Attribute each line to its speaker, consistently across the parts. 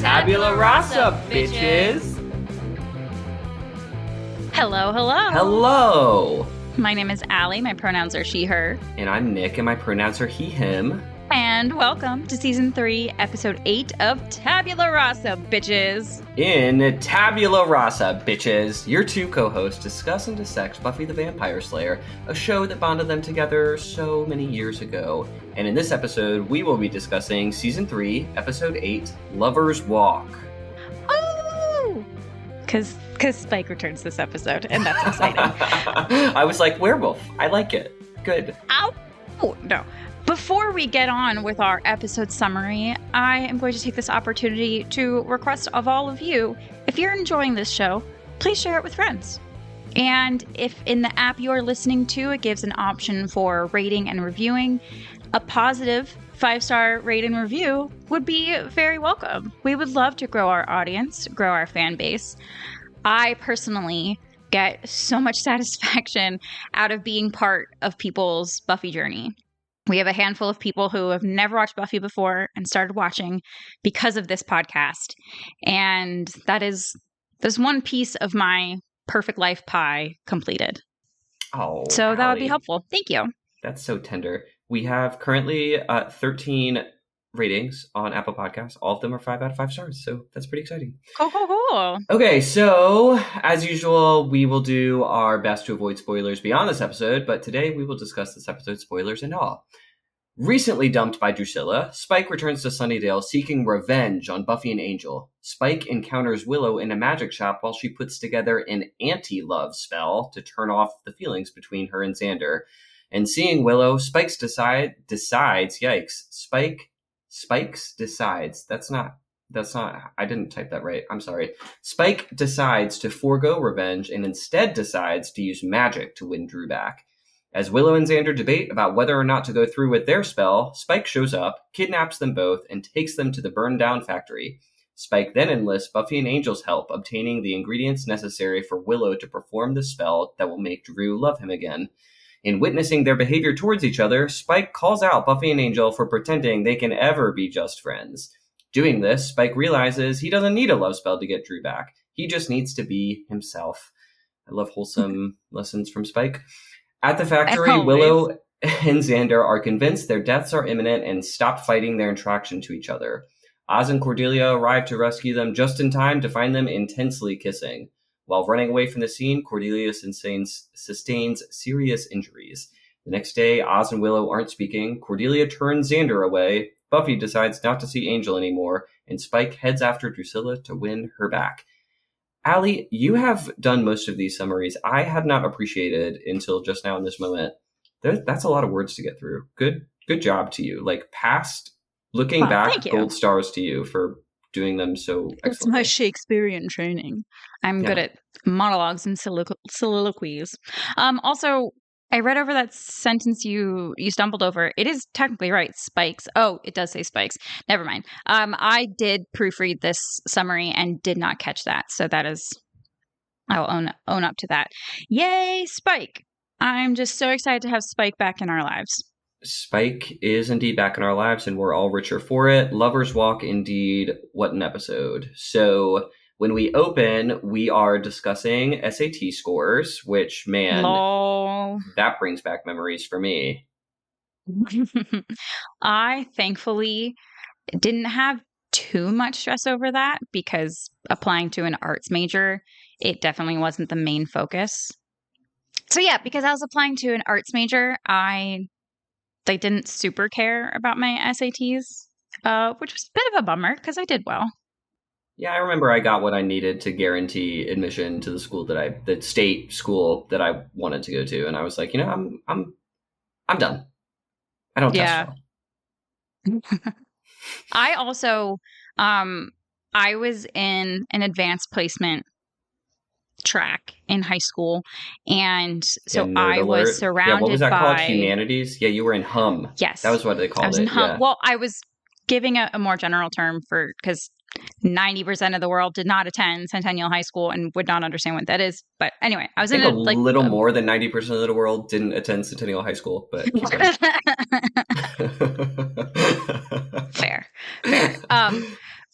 Speaker 1: Tabula Rasa, bitches!
Speaker 2: Hello, hello.
Speaker 1: Hello!
Speaker 2: My name is Allie. My pronouns are she, her.
Speaker 1: And I'm Nick, and my pronouns are he, him.
Speaker 2: And welcome to Season 3, Episode 8 of Tabula Rasa, bitches.
Speaker 1: In Tabula Rasa, bitches, your two co-hosts discuss and dissect Buffy the Vampire Slayer, a show that bonded them together so many years ago. And in this episode, we will be discussing Season 3, Episode 8, Lover's Walk.
Speaker 2: Oh! Because Spike returns this episode, and that's exciting.
Speaker 1: I was like, werewolf. I like it. Good.
Speaker 2: Ow! Oh, no. Before we get on with our episode summary, I am going to take this opportunity to request of all of you, if you're enjoying this show, please share it with friends. And if in the app you're listening to, it gives an option for rating and reviewing, a positive 5-star rate and review would be very welcome. We would love to grow our audience, grow our fan base. I personally get so much satisfaction out of being part of people's Buffy journey. We have a handful of people who have never watched Buffy before and started watching because of this podcast. And there's one piece of my perfect life pie completed.
Speaker 1: Oh,
Speaker 2: so that
Speaker 1: Allie,
Speaker 2: would be helpful. Thank you.
Speaker 1: That's so tender. We have currently 13 ratings on Apple Podcasts. All of them are 5 out of 5 stars. So that's pretty exciting.
Speaker 2: Cool.
Speaker 1: Okay, so as usual, we will do our best to avoid spoilers beyond this episode, but today we will discuss this episode's spoilers and all. Recently dumped by Drusilla, Spike returns to Sunnydale seeking revenge on Buffy and Angel. Spike encounters Willow in a magic shop while she puts together an anti-love spell to turn off the feelings between her and Xander. And seeing Willow, Spikes decides, that's not, I didn't type that right. I'm sorry. Spike decides to forego revenge and instead decides to use magic to win Drew back. As Willow and Xander debate about whether or not to go through with their spell, Spike shows up, kidnaps them both, and takes them to the burned down factory. Spike then enlists Buffy and Angel's help, obtaining the ingredients necessary for Willow to perform the spell that will make Drew love him again. In witnessing their behavior towards each other, Spike calls out Buffy and Angel for pretending they can ever be just friends. Doing this, Spike realizes he doesn't need a love spell to get Drew back. He just needs to be himself. I love wholesome lessons from Spike. At the factory, Willow and Xander are convinced their deaths are imminent and stop fighting their attraction to each other. Oz and Cordelia arrive to rescue them just in time to find them intensely kissing. While running away from the scene, Cordelia sustains serious injuries. The next day, Oz and Willow aren't speaking. Cordelia turns Xander away. Buffy decides not to see Angel anymore, and Spike heads after Drusilla to win her back. Allie, you have done most of these summaries. I had not appreciated until just now in this moment. That's a lot of words to get through. Good job to you. Like looking back, gold stars to you for doing them so excellently.
Speaker 2: It's my Shakespearean training. I'm good at monologues and soliloquies. Also, I read over that sentence you stumbled over. It is technically right, Spikes. Oh, it does say Spikes. Never mind. I did proofread this summary and did not catch that. So that is, I'll own up to that. Yay, Spike! I'm just so excited to have Spike back in our lives.
Speaker 1: Spike is indeed back in our lives, and we're all richer for it. Lover's Walk, indeed. What an episode. So when we open, we are discussing SAT scores, which, man, that brings back memories for me.
Speaker 2: I thankfully didn't have too much stress over that because applying to an arts major, it definitely wasn't the main focus. So yeah, because I was applying to an arts major, I didn't super care about my SATs, which was a bit of a bummer because I did well.
Speaker 1: Yeah, I remember I got what I needed to guarantee admission to the state school that I wanted to go to, and I was like, I'm done. I don't test well.
Speaker 2: I also, I was in an advanced placement track in high school, and so I was surrounded by...
Speaker 1: what was that called? Humanities? Yeah, you were in HUM.
Speaker 2: Yes.
Speaker 1: That was what they called it.
Speaker 2: I was in HUM. Yeah. Well, I was giving a more general term because 90% of the world did not attend Centennial High School and would not understand what that is. But anyway, I was in
Speaker 1: little more than 90% of the world didn't attend Centennial High School. But
Speaker 2: fair.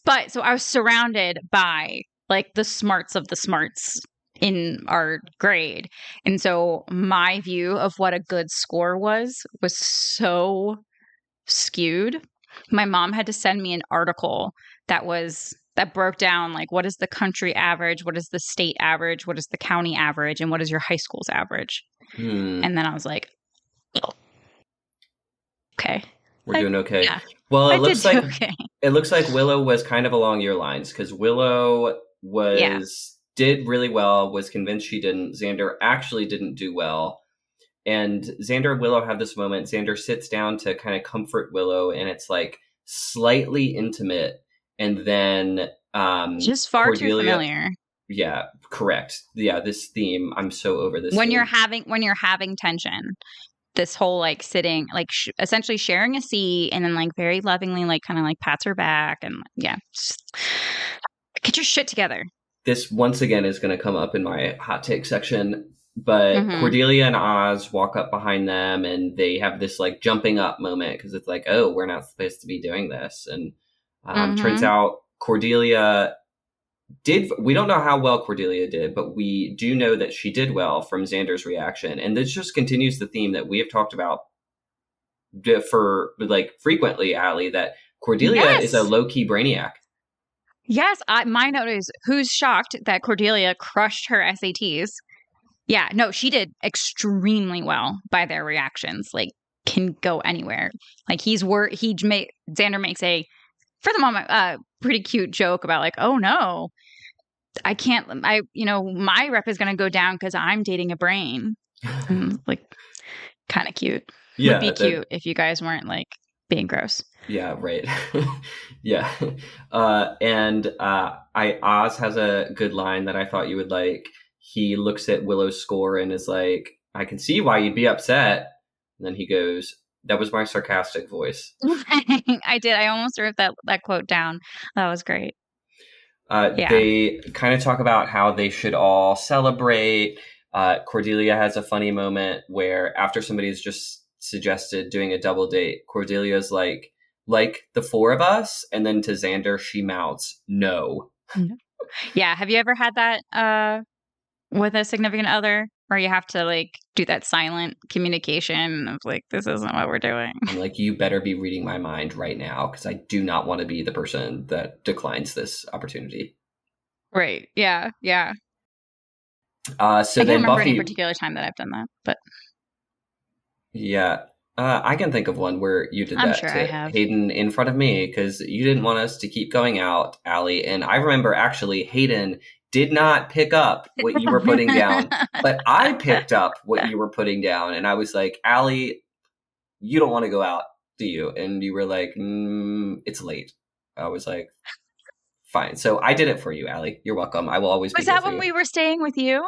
Speaker 2: But so I was surrounded by like the smarts of the smarts in our grade. And so my view of what a good score was so skewed. My mom had to send me an article that broke down like what is the country average, what is the state average, what is the county average, and what is your high school's average. And then I was like, oh, okay.
Speaker 1: We're doing okay.
Speaker 2: Yeah,
Speaker 1: well, it looks like Willow was kind of along your lines, because Willow did really well, was convinced she didn't. Xander actually didn't do well. And Xander and Willow have this moment. Xander sits down to kind of comfort Willow, and it's like slightly intimate. And then
Speaker 2: just far Cordelia, too familiar.
Speaker 1: Yeah, correct. Yeah, this theme. I'm so over this.
Speaker 2: When you're having tension, this whole like sitting, like essentially sharing a seat, and then like very lovingly, like kind of like pats her back, and just get your shit together.
Speaker 1: This once again is going to come up in my hot take section, but Cordelia and Oz walk up behind them, and they have this like jumping up moment, because it's like, oh, we're not supposed to be doing this, and turns out Cordelia we don't know how well Cordelia did, but we do know that she did well from Xander's reaction. And this just continues the theme that we have talked about for like frequently, Allie, that Cordelia is a low-key brainiac.
Speaker 2: Yes. My note is, who's shocked that Cordelia crushed her SATs? Yeah, no, she did extremely well by their reactions. Like, can go anywhere. Like Xander makes a, for the moment, pretty cute joke about like, oh no, my rep is going to go down because I'm dating a brain. Like, kind of cute.
Speaker 1: Yeah,
Speaker 2: would be cute if you guys weren't like being gross.
Speaker 1: Yeah, right. Yeah. And Oz has a good line that I thought you would like. He looks at Willow's score and is like, I can see why you'd be upset. And then he goes, that was my sarcastic voice.
Speaker 2: I did. I almost wrote that quote down. That was great.
Speaker 1: They kind of talk about how they should all celebrate. Cordelia has a funny moment where after somebody's just suggested doing a double date, Cordelia's like the four of us. And then to Xander, she mouths, no.
Speaker 2: Yeah. Have you ever had that with a significant other? Or you have to like do that silent communication of like, this isn't what we're doing.
Speaker 1: I'm like, you better be reading my mind right now, because I do not want to be the person that declines this opportunity.
Speaker 2: Right. Yeah. Yeah.
Speaker 1: So
Speaker 2: I
Speaker 1: then
Speaker 2: can't remember
Speaker 1: Buffy,
Speaker 2: any particular time that I've done that, but
Speaker 1: yeah, I can think of one where you did that
Speaker 2: to
Speaker 1: Hayden in front of me, because you didn't want us to keep going out, Allie. And I remember actually Hayden did not pick up what you were putting down, but I picked up what you were putting down. And I was like, Allie, you don't want to go out, do you? And you were like, it's late. I was like, fine. So I did it for you, Allie. You're welcome. I will always be
Speaker 2: here. Was that when we were staying with you?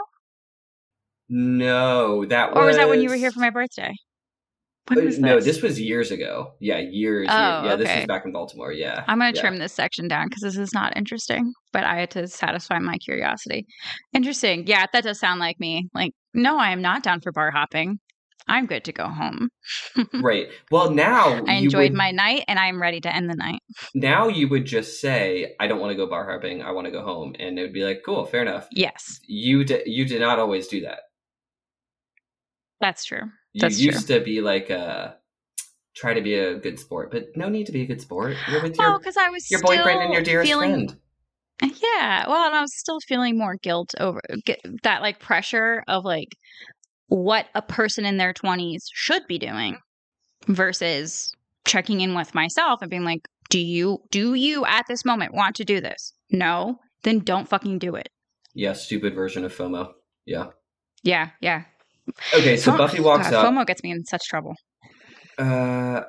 Speaker 1: No,
Speaker 2: Or was that when you were here for my birthday? When was this?
Speaker 1: No, this was years ago. Yeah, years.
Speaker 2: Oh,
Speaker 1: yeah, this was back in Baltimore. Yeah.
Speaker 2: I'm going to trim this section down because this is not interesting, but I had to satisfy my curiosity. Interesting. Yeah, that does sound like me. Like, no, I am not down for bar hopping. I'm good to go home.
Speaker 1: Right. Well, now
Speaker 2: I enjoyed my night and I'm ready to end the night.
Speaker 1: Now you would just say, I don't want to go bar hopping. I want to go home. And it would be like, cool, fair enough.
Speaker 2: Yes.
Speaker 1: You did not always do that.
Speaker 2: That's true.
Speaker 1: You used to be like try to be a good sport, but no need to be a good sport. You're with your boyfriend and your dearest friend.
Speaker 2: Yeah. Well, and I was still feeling more guilt over that, like pressure of like what a person in their 20s should be doing versus checking in with myself and being like, do you at this moment want to do this? No, then don't fucking do it.
Speaker 1: Yeah. Stupid version of FOMO. Yeah.
Speaker 2: Yeah. Yeah.
Speaker 1: Okay, so Buffy walks up.
Speaker 2: FOMO gets me in such trouble.
Speaker 1: Yeah,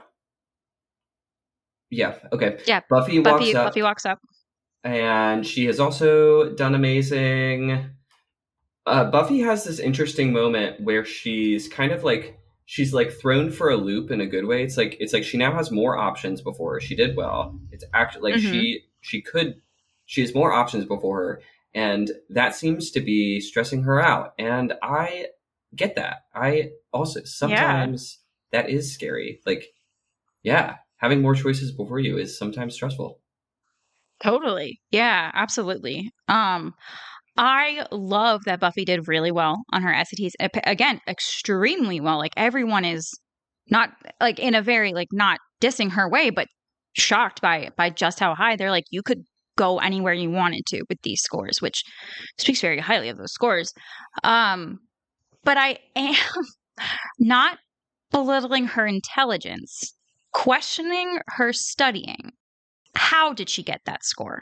Speaker 1: okay.
Speaker 2: Yeah,
Speaker 1: Buffy
Speaker 2: walks up.
Speaker 1: And she has also done amazing. Buffy has this interesting moment where she's kind of like, she's like thrown for a loop in a good way. It's like she now has more options before her. She did well. It's actually like she has more options before her. And that seems to be stressing her out. And I get that. I also sometimes that is scary. Like, yeah, having more choices before you is sometimes stressful.
Speaker 2: Totally. Yeah, absolutely. I love that Buffy did really well on her SATs. Again, extremely well. Like everyone is not like in a very like not dissing her way, but shocked by just how high they're like you could go anywhere you wanted to with these scores, which speaks very highly of those scores. But I am not belittling her intelligence, questioning her studying. How did she get that score?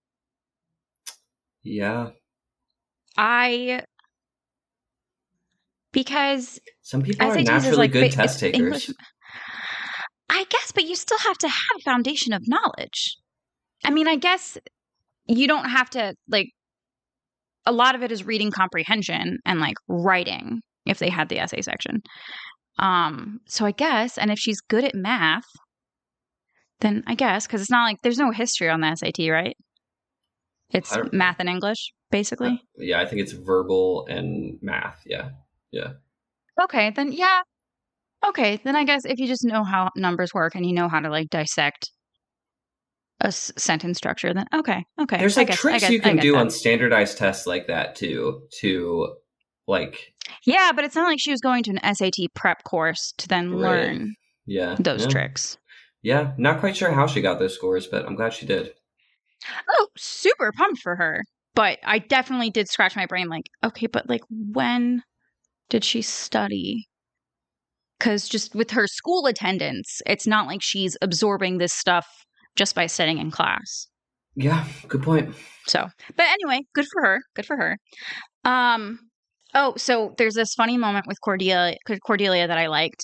Speaker 1: Yeah.
Speaker 2: Because
Speaker 1: some people are
Speaker 2: SATs
Speaker 1: naturally
Speaker 2: is like
Speaker 1: good test takers.
Speaker 2: English, I guess, but you still have to have a foundation of knowledge. I mean, I guess you don't have to like a lot of it is reading comprehension and like writing if they had the essay section. So I guess, and if she's good at math, then I guess because it's not like there's no history on the SAT, right? It's math and English, basically.
Speaker 1: Yeah, I think it's verbal and math. Yeah. Yeah.
Speaker 2: Okay, then yeah. Okay, then I guess if you just know how numbers work and you know how to like dissect a sentence structure, then okay.
Speaker 1: There's like tricks you can do on standardized tests like that too, to like.
Speaker 2: Yeah, but it's not like she was going to an SAT prep course to then learn those tricks.
Speaker 1: Yeah, not quite sure how she got those scores, but I'm glad she did.
Speaker 2: Oh, super pumped for her. But I definitely did scratch my brain like, okay, but like when did she study? Because just with her school attendance, it's not like she's absorbing this stuff just by sitting in class.
Speaker 1: Yeah, good point.
Speaker 2: So, but anyway, good for her. Good for her. Oh, so there's this funny moment with Cordelia that I liked,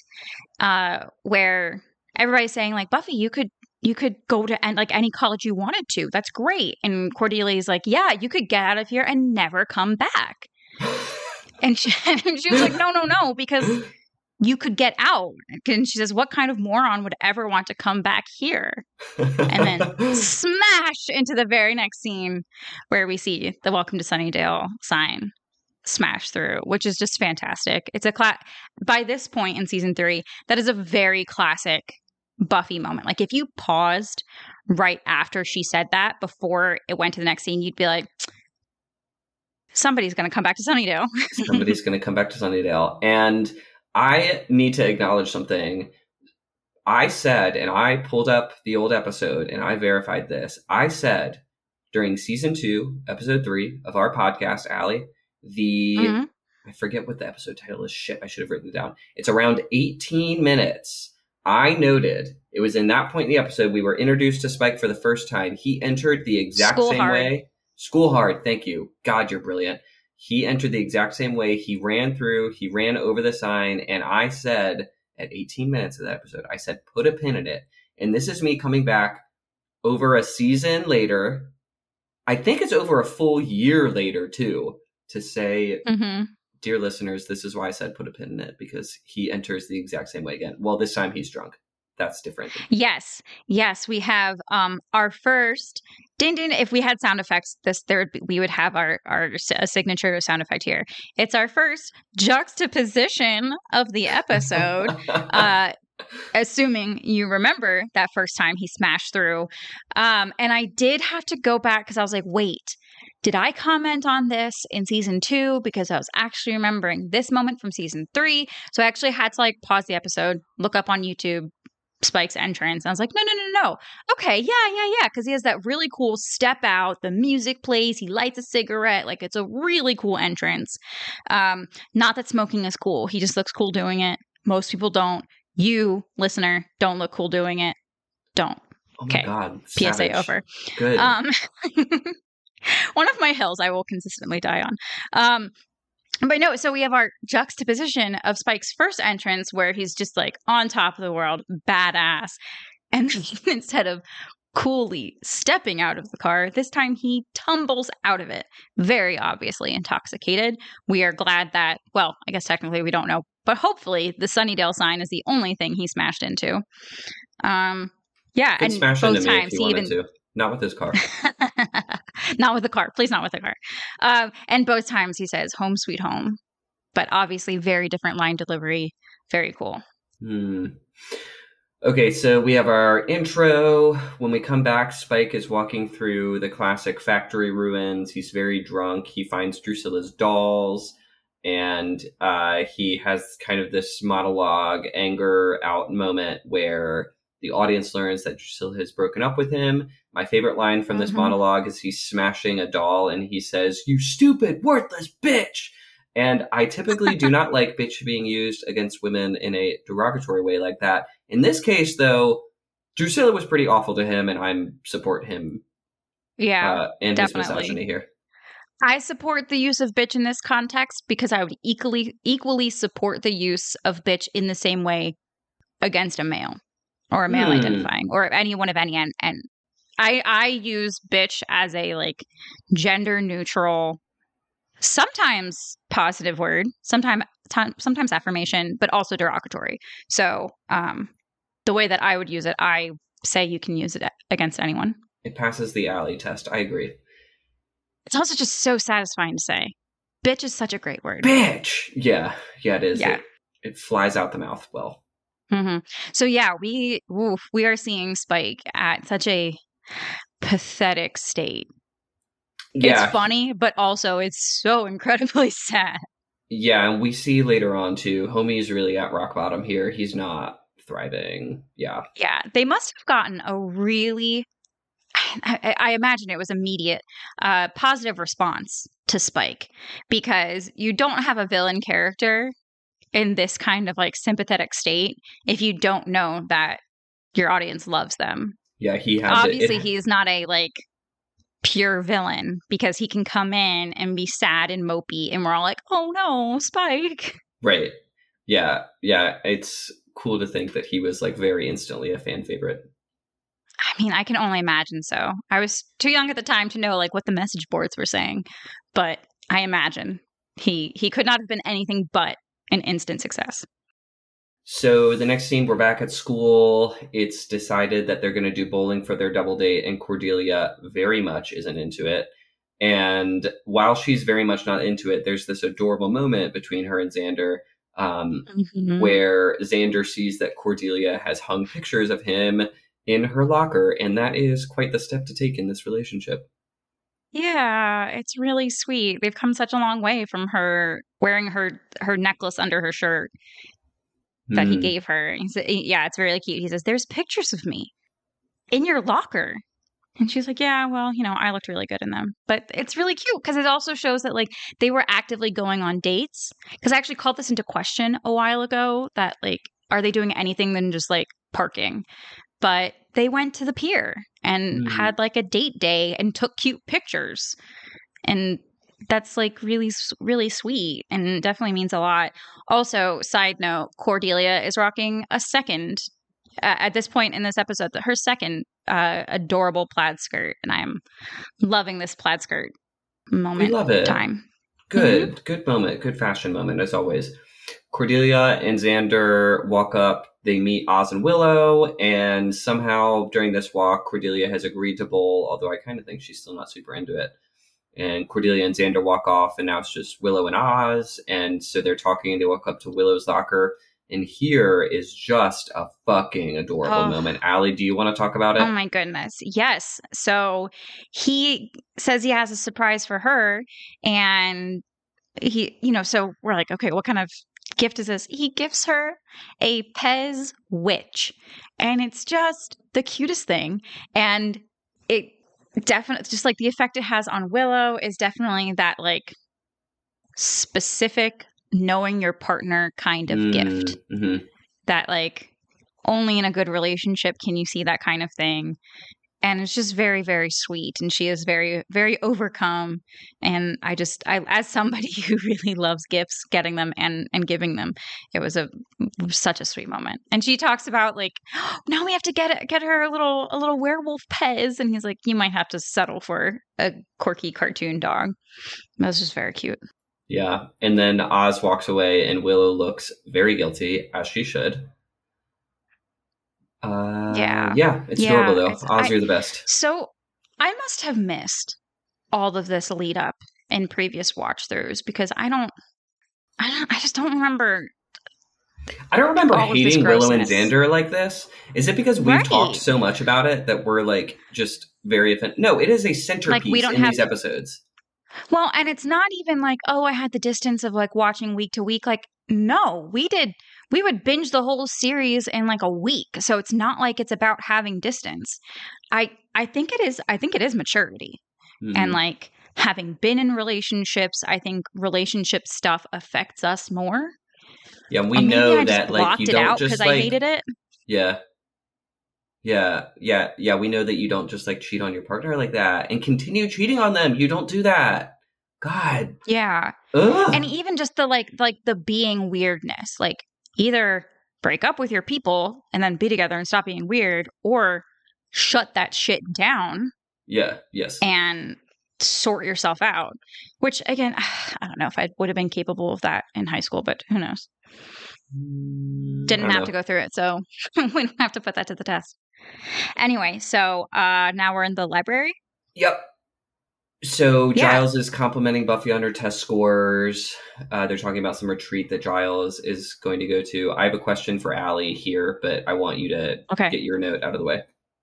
Speaker 2: where everybody's saying like, Buffy, you could go to like any college you wanted to. That's great. And Cordelia's like, yeah, you could get out of here and never come back. And she was like, no, because you could get out. And she says, what kind of moron would ever want to come back here? And then smash into the very next scene where we see the Welcome to Sunnydale sign smash through, which is just fantastic. It's by this point in season 3, that is a very classic Buffy moment. Like if you paused right after she said that before it went to the next scene, you'd be like, somebody's going to come back to Sunnydale.
Speaker 1: Somebody's going to come back to Sunnydale. And I need to acknowledge something. I said, and I pulled up the old episode and I verified this. I said during season 2, episode 3 of our podcast, Allie, I forget what the episode title is. Shit, I should have written it down. It's around 18 minutes. I noted it was in that point in the episode we were introduced to Spike for the first time. He entered the exact same way. School hard. Thank you. God, you're brilliant. He entered the exact same way. He ran over the sign, and I said at 18 minutes of that episode, I said, put a pin in it. And this is me coming back over a season later. I think it's over a full year later, too, to say, dear listeners, this is why I said put a pin in it, because he enters the exact same way again. Well, this time he's drunk. That's different.
Speaker 2: Yes, we have our first ding ding. If we had sound effects, we would have our signature sound effect here. It's our first juxtaposition of the episode. Assuming you remember that first time he smashed through. And I did have to go back because I was like, wait, did I comment on this in season 2? Because I was actually remembering this moment from season 3. So I actually had to like pause the episode, look up on YouTube Spike's entrance. And I was like, no. Okay, yeah. Because he has that really cool step out. The music plays. He lights a cigarette. Like it's a really cool entrance. Not that smoking is cool. He just looks cool doing it. Most people don't. You, listener, don't look cool doing it. Don't.
Speaker 1: Oh my God.
Speaker 2: PSA
Speaker 1: Savage.
Speaker 2: over.
Speaker 1: Good.
Speaker 2: One of my hills I will consistently die on. But no, so we have our juxtaposition of Spike's first entrance where he's just like on top of the world, badass. And instead of coolly stepping out of the car, this time he tumbles out of it, very obviously intoxicated. We are glad that, well, I guess technically we don't know, but hopefully the Sunnydale sign is the only thing he smashed into. Yeah,
Speaker 1: and smash both into times he even to. Not with his car.
Speaker 2: Not with the car. Please, not with the car. And both times he says, home sweet home. But obviously very different line delivery. Very cool.
Speaker 1: Okay, so we have our intro. When we come back, Spike is walking through the classic factory ruins. He's very drunk. He finds Drusilla's dolls, and he has kind of this monologue, anger out moment where the audience learns that Drusilla has broken up with him. My favorite line from this monologue is he's smashing a doll, and he says, "You stupid, worthless bitch!" And I typically do not like bitch being used against women in a derogatory way like that. In this case, though, Drusilla was pretty awful to him, and I support him.
Speaker 2: Yeah,
Speaker 1: and
Speaker 2: definitely.
Speaker 1: his misogyny here.
Speaker 2: I support the use of bitch in this context because I would equally support the use of bitch in the same way against a male or a male identifying or anyone of any end. And I use bitch as a like gender neutral, sometimes positive word, sometimes affirmation, but also derogatory. So the way that I would use it, I say you can use it against anyone.
Speaker 1: It passes the alley test. I agree.
Speaker 2: It's also just so satisfying to say. Bitch is such a great word.
Speaker 1: Bitch! Yeah, it is.
Speaker 2: Yeah.
Speaker 1: It flies out the mouth well.
Speaker 2: So yeah, we are seeing Spike at such a pathetic state. Yeah. It's funny, but also it's so incredibly sad.
Speaker 1: Yeah, and we see later on too, Homie's really at rock bottom here. He's not thriving. Yeah.
Speaker 2: Yeah, they must have gotten a really, I imagine it was immediate, positive response to Spike, because you don't have a villain character in this kind of like sympathetic state if you don't know that your audience loves them.
Speaker 1: Yeah, he has
Speaker 2: obviously he's not a like pure villain because he can come in and be sad and mopey and we're all like, oh no, Spike.
Speaker 1: Right. Yeah. It's cool to think that he was like very instantly a fan favorite.
Speaker 2: I mean, I can only imagine so. I was too young at the time to know like what the message boards were saying, but I imagine he could not have been anything but an instant success.
Speaker 1: So the next scene, we're back at school. It's decided that they're going to do bowling for their double date, and Cordelia very much isn't into it. And while she's very much not into it, there's this adorable moment between her and Xander where Xander sees that Cordelia has hung pictures of him in her locker, and that is quite the step to take in this relationship.
Speaker 2: Yeah, it's really sweet. They've come such a long way from her wearing her necklace under her shirt that he gave her. He said, yeah, it's really cute. He says, there's pictures of me in your locker. And she's like, yeah, well, I looked really good in them. But it's really cute because it also shows that like they were actively going on dates. Because I actually called this into question a while ago that like, are they doing anything than just like parking? But they went to the pier and had like a date day and took cute pictures. And that's like really, really sweet and definitely means a lot. Also, side note, Cordelia is rocking a second, at this point in this episode, her second adorable plaid skirt. And I'm loving this plaid skirt moment.
Speaker 1: We love it.
Speaker 2: Time.
Speaker 1: Good moment. Good fashion moment, as always. Cordelia and Xander walk up. They meet Oz and Willow, and somehow during this walk, Cordelia has agreed to bowl, although I kind of think she's still not super into it. And Cordelia and Xander walk off, and now it's just Willow and Oz. And so they're talking, and they walk up to Willow's locker. And here is just a fucking adorable moment. Allie, do you want to talk about it?
Speaker 2: Oh, my goodness. Yes. So he says he has a surprise for her. And he, so we're like, okay, what kind of gift is this? He gives her a Pez witch. And it's just the cutest thing. And it definitely, just like the effect it has on Willow is definitely that like specific knowing your partner kind of gift that like only in a good relationship can you see that kind of thing. And it's just very, very sweet. And she is very, very overcome. And I as somebody who really loves gifts, getting them and giving them, it was such a sweet moment. And she talks about like, oh, now we have to get her a little werewolf Pez. And he's like, you might have to settle for a quirky cartoon dog. That was just very cute.
Speaker 1: Yeah. And then Oz walks away and Willow looks very guilty, as she should. Yeah, it's adorable though. Oz, you're the best.
Speaker 2: So I must have missed all of this lead up in previous watch throughs because I just don't remember
Speaker 1: I don't remember
Speaker 2: all of this
Speaker 1: hating Willow and
Speaker 2: grossness.
Speaker 1: Xander like this. Is it because we've
Speaker 2: Right.
Speaker 1: talked so much about it that we're like just very offended? No, it is a centerpiece
Speaker 2: don't
Speaker 1: in
Speaker 2: have-
Speaker 1: these episodes.
Speaker 2: Well, and it's not even like, oh, I had the distance of like watching week to week. Like, no, we would binge the whole series in like a week. So it's not like it's about having distance. I think it is maturity.
Speaker 1: Mhm.
Speaker 2: And like having been in relationships, I think relationship stuff affects us more.
Speaker 1: Yeah, we
Speaker 2: Or maybe
Speaker 1: know
Speaker 2: I just
Speaker 1: that like
Speaker 2: blocked
Speaker 1: you
Speaker 2: it
Speaker 1: don't
Speaker 2: out
Speaker 1: just
Speaker 2: because
Speaker 1: like
Speaker 2: I hated it.
Speaker 1: Yeah. We know that you don't just like cheat on your partner like that and continue cheating on them. You don't do that. God.
Speaker 2: Yeah.
Speaker 1: Ugh.
Speaker 2: And even just the like the being weirdness. Like either break up with your people and then be together and stop being weird, or shut that shit down
Speaker 1: Yeah, yes.
Speaker 2: and sort yourself out. Which again, I don't know if I would have been capable of that in high school, but who knows? Didn't have to go through it, so we don't have to put that to the test. Anyway, so now we're in the library.
Speaker 1: Yep. So
Speaker 2: Yeah.
Speaker 1: Giles is complimenting Buffy on her test scores. They're talking about some retreat that Giles is going to go to. I have a question for Allie here, but I want you to get your note out of the way.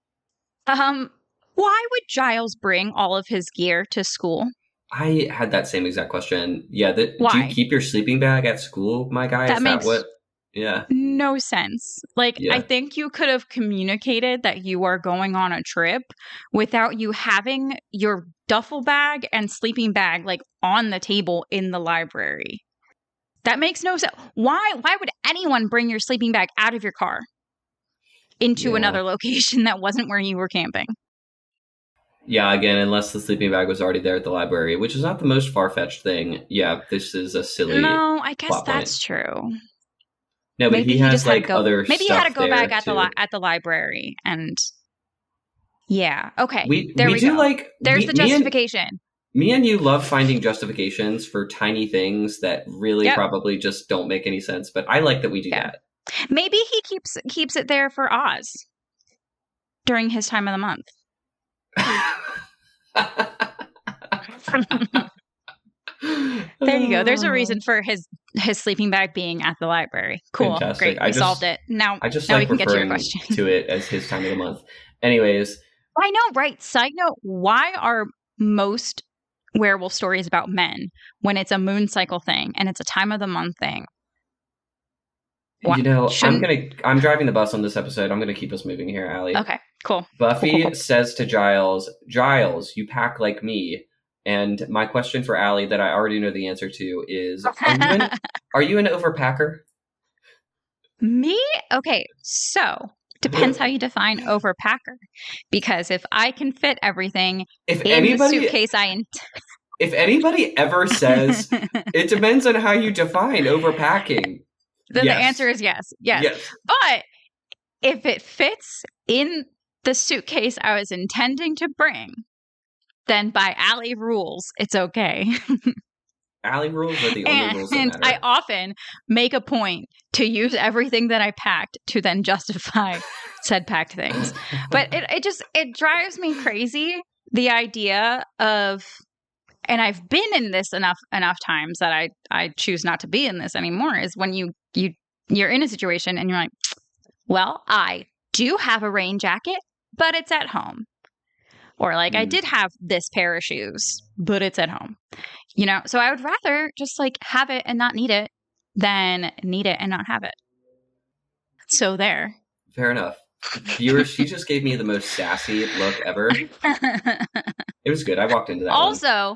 Speaker 2: Why would Giles bring all of his gear to school?
Speaker 1: I had that same exact question. Yeah,
Speaker 2: Why?
Speaker 1: Do you keep your sleeping bag at school, my guy?
Speaker 2: That
Speaker 1: is
Speaker 2: makes
Speaker 1: that what? Yeah.
Speaker 2: No sense. Like,
Speaker 1: Yeah.
Speaker 2: I think you could have communicated that you are going on a trip without you having your duffel bag and sleeping bag like on the table in the library. That makes no sense. Why would anyone bring your sleeping bag out of your car into another location that wasn't where you were camping?
Speaker 1: Yeah, again, unless the sleeping bag was already there at the library, which is not the most far-fetched thing. Yeah, this is a silly
Speaker 2: No, I guess
Speaker 1: plot
Speaker 2: that's
Speaker 1: point.
Speaker 2: true.
Speaker 1: No, but
Speaker 2: Maybe
Speaker 1: he has like other
Speaker 2: maybe
Speaker 1: stuff
Speaker 2: he had to go back
Speaker 1: there,
Speaker 2: at the library and yeah. Okay.
Speaker 1: We
Speaker 2: there we
Speaker 1: do
Speaker 2: go.
Speaker 1: like
Speaker 2: There's the justification.
Speaker 1: Me and you love finding justifications for tiny things that really probably just don't make any sense, but I like that we do that.
Speaker 2: Maybe he keeps it there for Oz during his time of the month. There you go. There's a reason for his sleeping bag being at the library. Cool.
Speaker 1: Fantastic.
Speaker 2: Great. We solved it. Now
Speaker 1: I just
Speaker 2: now
Speaker 1: like
Speaker 2: we can get to your
Speaker 1: referring
Speaker 2: question.
Speaker 1: to it as his time of the month. Anyways.
Speaker 2: I know, right? Side note, why are most werewolf stories about men when it's a moon cycle thing and it's a time of the month thing?
Speaker 1: Why? You know, I'm driving the bus on this episode. I'm gonna keep us moving here, Allie.
Speaker 2: Okay, cool.
Speaker 1: Buffy
Speaker 2: cool.
Speaker 1: says to Giles, "Giles, you pack like me." And my question for Allie that I already know the answer to is, are you an overpacker?
Speaker 2: Me? Okay, so depends how you define overpacker. Because if I can fit everything in the suitcase,
Speaker 1: if anybody ever says, it depends on how you define overpacking.
Speaker 2: Then the answer is yes. But if it fits in the suitcase I was intending to bring, then by Allie rules, it's okay.
Speaker 1: Allie rules are the only rules that matter.
Speaker 2: And I often make a point to use everything that I packed to then justify said packed things. But it drives me crazy, the idea of, and I've been in this enough times that I choose not to be in this anymore, is when you're in a situation and you're like, well, I do have a rain jacket, but it's at home. Or like, I did have this pair of shoes, but it's at home. You know, so I would rather just like have it and not need it than need it and not have it. So there.
Speaker 1: Fair enough. Viewers, she just gave me the most sassy look ever. It was good. I walked into that
Speaker 2: Also,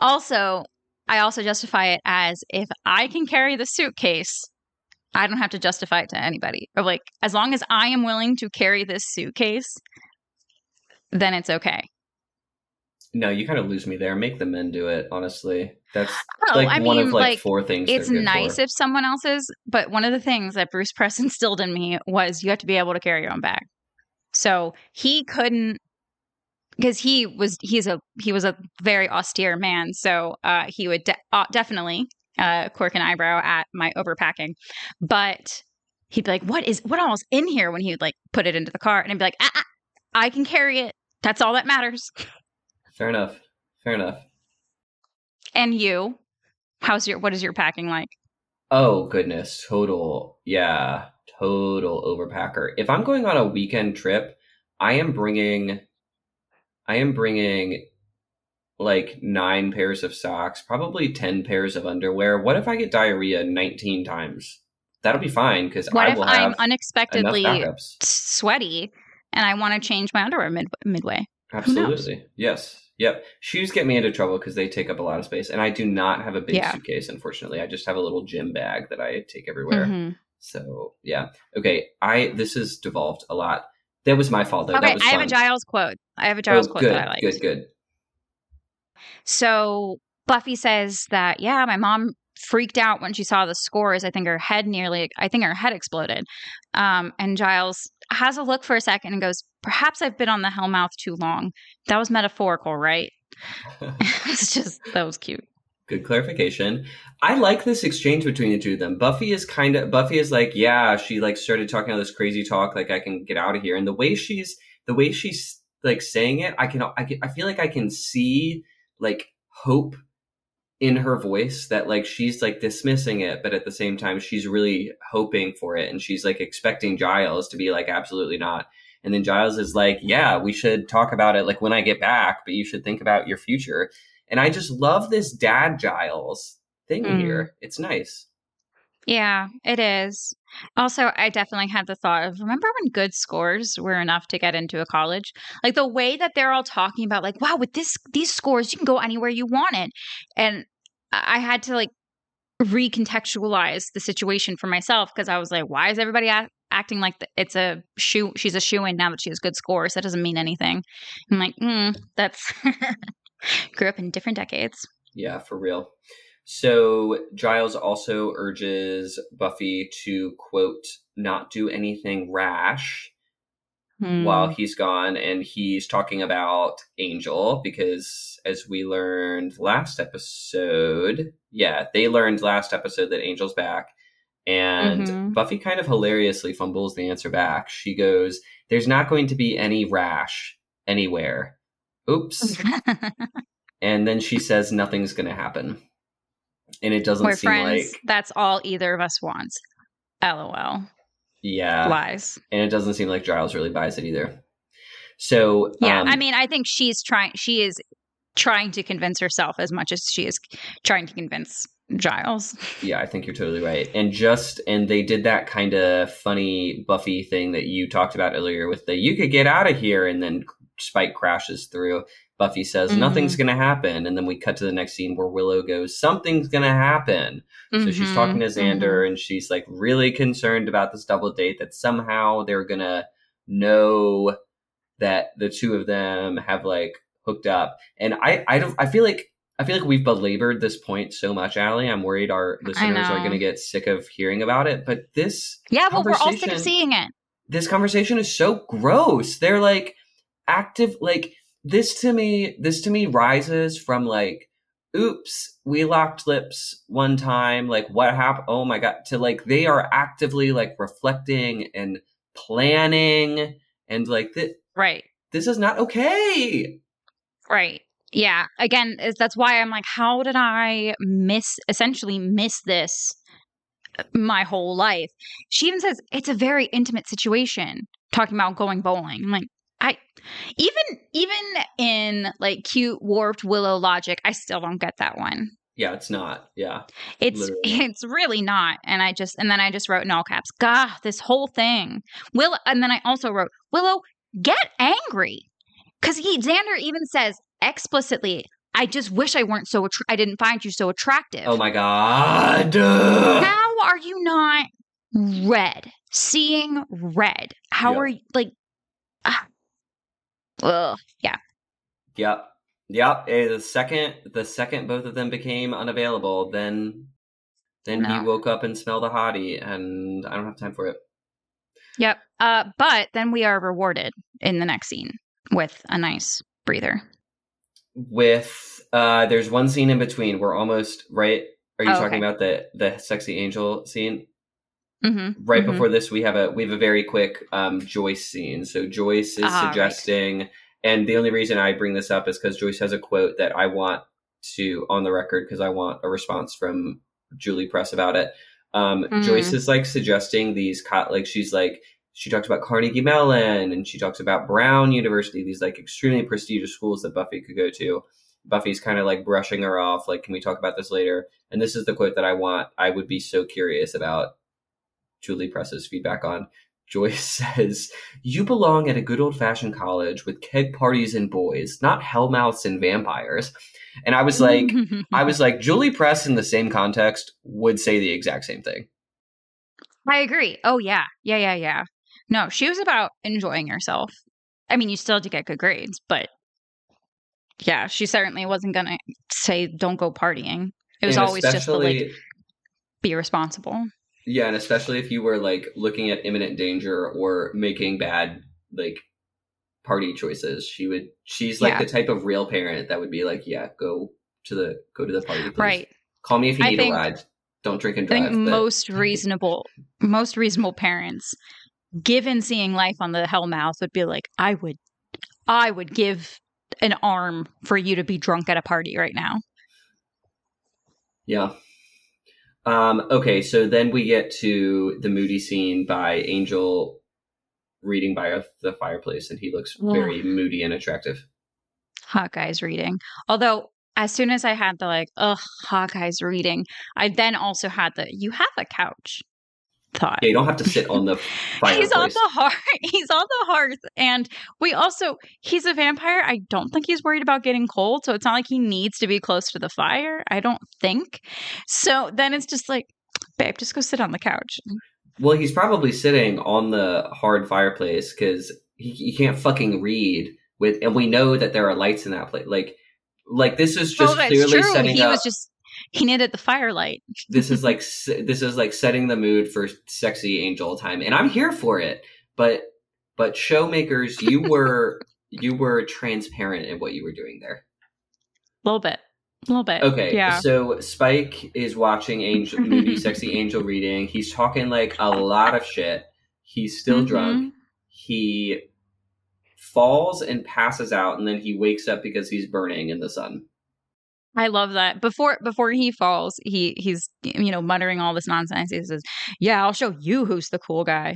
Speaker 2: I also justify it as, if I can carry the suitcase, I don't have to justify it to anybody. Or like, as long as I am willing to carry this suitcase, then it's okay.
Speaker 1: No, you kind of lose me there. Make the men do it, honestly. That's one of four things.
Speaker 2: It's nice if someone else is, but one of the things that Bruce Press instilled in me was you have to be able to carry your own bag. So he couldn't, because he was a very austere man. So he would definitely quirk an eyebrow at my overpacking, but he'd be like, what all is in here, when he would like put it into the car, and I'd be like, I can carry it. That's all that matters.
Speaker 1: Fair enough.
Speaker 2: And you, what is your packing like?
Speaker 1: Oh goodness, total, yeah, total overpacker. If I'm going on a weekend trip, I am bringing, I am bringing like 9 pairs of socks, probably 10 pairs of underwear. What if I get diarrhea 19 times? That'll be fine because
Speaker 2: What
Speaker 1: I
Speaker 2: if
Speaker 1: will
Speaker 2: I'm
Speaker 1: have enough
Speaker 2: unexpectedly
Speaker 1: backups.
Speaker 2: sweaty and I want to change my underwear midway? Who knows?
Speaker 1: Absolutely, yes, yep. Shoes get me into trouble because they take up a lot of space, and I do not have a big
Speaker 2: Yeah.
Speaker 1: suitcase. Unfortunately, I just have a little gym bag that I take everywhere.
Speaker 2: Mm-hmm.
Speaker 1: So yeah, okay. This has devolved a lot. That was my fault though.
Speaker 2: Okay,
Speaker 1: That was
Speaker 2: I have a
Speaker 1: fun.
Speaker 2: Giles quote.
Speaker 1: Oh,
Speaker 2: That I
Speaker 1: good,
Speaker 2: liked.
Speaker 1: good, good.
Speaker 2: So Buffy says that, yeah, my mom freaked out when she saw the scores. I think her head exploded. And Giles has a look for a second and goes, perhaps I've been on the Hellmouth too long. That was metaphorical, right? That was cute.
Speaker 1: Good clarification. I like this exchange between the two of them. Buffy is like, yeah, she like started talking all this crazy talk, like I can get out of here. And the way she's like saying it, I feel like I can see like hope in her voice that like she's like dismissing it, but at the same time she's really hoping for it, and she's like expecting Giles to be like absolutely not. And then Giles is like, yeah, we should talk about it like when I get back, but you should think about your future. And I just love this dad Giles thing here. It's nice.
Speaker 2: Yeah, it is. Also, I definitely had the thought of, remember when good scores were enough to get into a college? Like the way that they're all talking about, like, wow, with these scores, you can go anywhere you wanted. And I had to like recontextualize the situation for myself because I was like, why is everybody acting like she's a shoo-in now that she has good scores? That doesn't mean anything. I'm like, that's grew up in different decades.
Speaker 1: Yeah, for real. So Giles also urges Buffy to, quote, not do anything rash while he's gone. And he's talking about Angel because, as we learned last episode, that Angel's back. And Buffy kind of hilariously fumbles the answer back. She goes, there's not going to be any rash anywhere. Oops. And then she says nothing's going to happen. And it doesn't seem like
Speaker 2: that's all either of us wants. LOL.
Speaker 1: Yeah.
Speaker 2: Lies.
Speaker 1: And it doesn't seem like Giles really buys it either. So
Speaker 2: yeah, I mean, I think she is trying to convince herself as much as she is trying to convince Giles.
Speaker 1: Yeah, I think you're totally right. And they did that kind of funny Buffy thing that you talked about earlier with you could get out of here, and then Spike crashes through. Buffy says, nothing's going to happen. And then we cut to the next scene where Willow goes, something's going to happen. So she's talking to Xander and she's like really concerned about this double date, that somehow they're going to know that the two of them have like hooked up. And I feel like we've belabored this point so much, Allie. I'm worried our listeners are going to get sick of hearing about it. But
Speaker 2: well, we're all sick of seeing it.
Speaker 1: This conversation is so gross. They're like active, like, This to me rises from like, oops, we locked lips one time. Like, what happened? Oh my God. To like, they are actively like reflecting and planning and like,
Speaker 2: right.
Speaker 1: This is not okay.
Speaker 2: Right. Yeah. Again, that's why I'm like, how did I essentially miss this my whole life? She even says it's a very intimate situation, talking about going bowling. I'm like, even in like cute warped Willow logic, I still don't get that one.
Speaker 1: Yeah, it's not. Yeah,
Speaker 2: it's really not. And then I just wrote in all caps, "God, this whole thing." And then I also wrote, Willow, get angry, because Xander even says explicitly, "I just wish I weren't I didn't find you so attractive."
Speaker 1: Oh my God!
Speaker 2: How are you not red? Seeing red? How are you like? Yeah.
Speaker 1: Yep. The second both of them became unavailable, then he woke up and smelled a hottie, and I don't have time for it.
Speaker 2: Yep. But then we are rewarded in the next scene with a nice breather.
Speaker 1: There's one scene in between. We're almost right. Are you talking about the sexy angel scene? Right before this, we have a very quick Joyce scene. So Joyce is suggesting, and the only reason I bring this up is because Joyce has a quote that I want to on the record because I want a response from Julie Press about it. Joyce is like suggesting these, like she's like, she talks about Carnegie Mellon and she talks about Brown University, these like extremely prestigious schools that Buffy could go to. Buffy's kind of like brushing her off, like, can we talk about this later? And this is the quote that I would be so curious about Julie Press's feedback on. Joyce says, "You belong at a good old-fashioned college with keg parties and boys, not hellmouths and vampires." And I was like, Julie Press in the same context would say the exact same thing.
Speaker 2: I agree. Oh, yeah. Yeah. No, she was about enjoying herself. I mean, you still had to get good grades, but yeah, she certainly wasn't going to say, don't go partying. It was always just the, like, be responsible.
Speaker 1: Yeah, and especially if you were, like, looking at imminent danger or making bad, like, party choices, she's like the type of real parent that would be like, yeah, go to the party, please. Right. Call me if you need a ride. Don't drink and drive.
Speaker 2: I think most reasonable parents, given seeing life on the Hellmouth, would be like, I would give an arm for you to be drunk at a party right now.
Speaker 1: Yeah. Okay, so then we get to the moody scene by Angel reading by the fireplace, and he looks very moody and attractive.
Speaker 2: Hawkeye's reading. Although, as soon as I had the like, Hawkeye's reading, I then also had the, you have a couch thought.
Speaker 1: Yeah, you don't have to sit on the fireplace.
Speaker 2: He's on the hearth. And he's a vampire. I don't think he's worried about getting cold. So it's not like he needs to be close to the fire. I don't think. So then it's just like, babe, just go sit on the couch.
Speaker 1: Well, he's probably sitting on the hard fireplace because he can't fucking read and we know that there are lights in that place. Like this is just clearly setting up.
Speaker 2: He needed the firelight.
Speaker 1: This is like setting the mood for sexy Angel time, and I'm here for it. But showmakers, you were transparent in what you were doing there.
Speaker 2: A little bit.
Speaker 1: Okay,
Speaker 2: yeah.
Speaker 1: So Spike is watching moody, sexy Angel reading. He's talking like a lot of shit. He's still drunk. He falls and passes out, and then he wakes up because he's burning in the sun.
Speaker 2: I love that. Before he falls, he's muttering all this nonsense. He says, "Yeah, I'll show you who's the cool guy."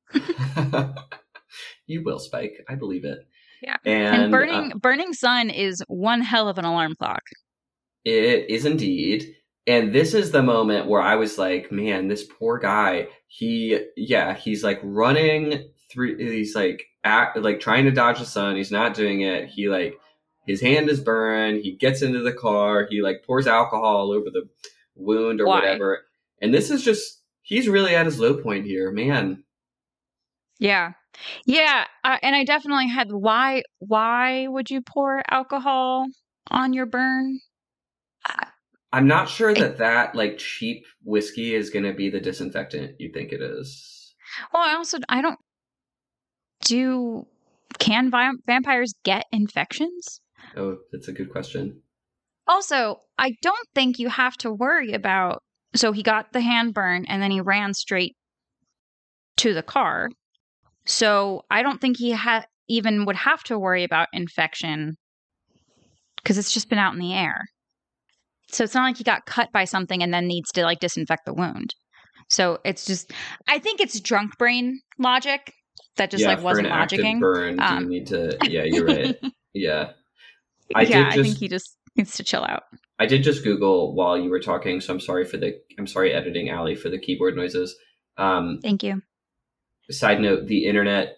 Speaker 1: You will, Spike. I believe it.
Speaker 2: Yeah. And burning sun is one hell of an alarm clock.
Speaker 1: It is indeed. And this is the moment where I was like, man, this poor guy, he's like running through, he's like trying to dodge the sun. He's not doing it. He like, his hand is burned. He gets into the car. He like pours alcohol all over the wound or whatever. And this is just, he's really at his low point here, man.
Speaker 2: Yeah. Yeah. And I definitely had, why would you pour alcohol on your burn?
Speaker 1: I'm not sure that like cheap whiskey is going to be the disinfectant you think it is.
Speaker 2: Well, can vampires get infections?
Speaker 1: Oh, that's a good question.
Speaker 2: Also, I don't think you have to worry about, so he got the hand burn and then he ran straight to the car. So I don't think he even would have to worry about infection because it's just been out in the air. So it's not like he got cut by something and then needs to like disinfect the wound. So it's just, I think it's drunk brain logic that just wasn't logicking.
Speaker 1: Burn, you need to, yeah, you're right. Yeah. I
Speaker 2: think he just needs to chill out.
Speaker 1: I did just Google while you were talking, so I'm sorry editing Allie for the keyboard noises.
Speaker 2: Thank you.
Speaker 1: Side note, the internet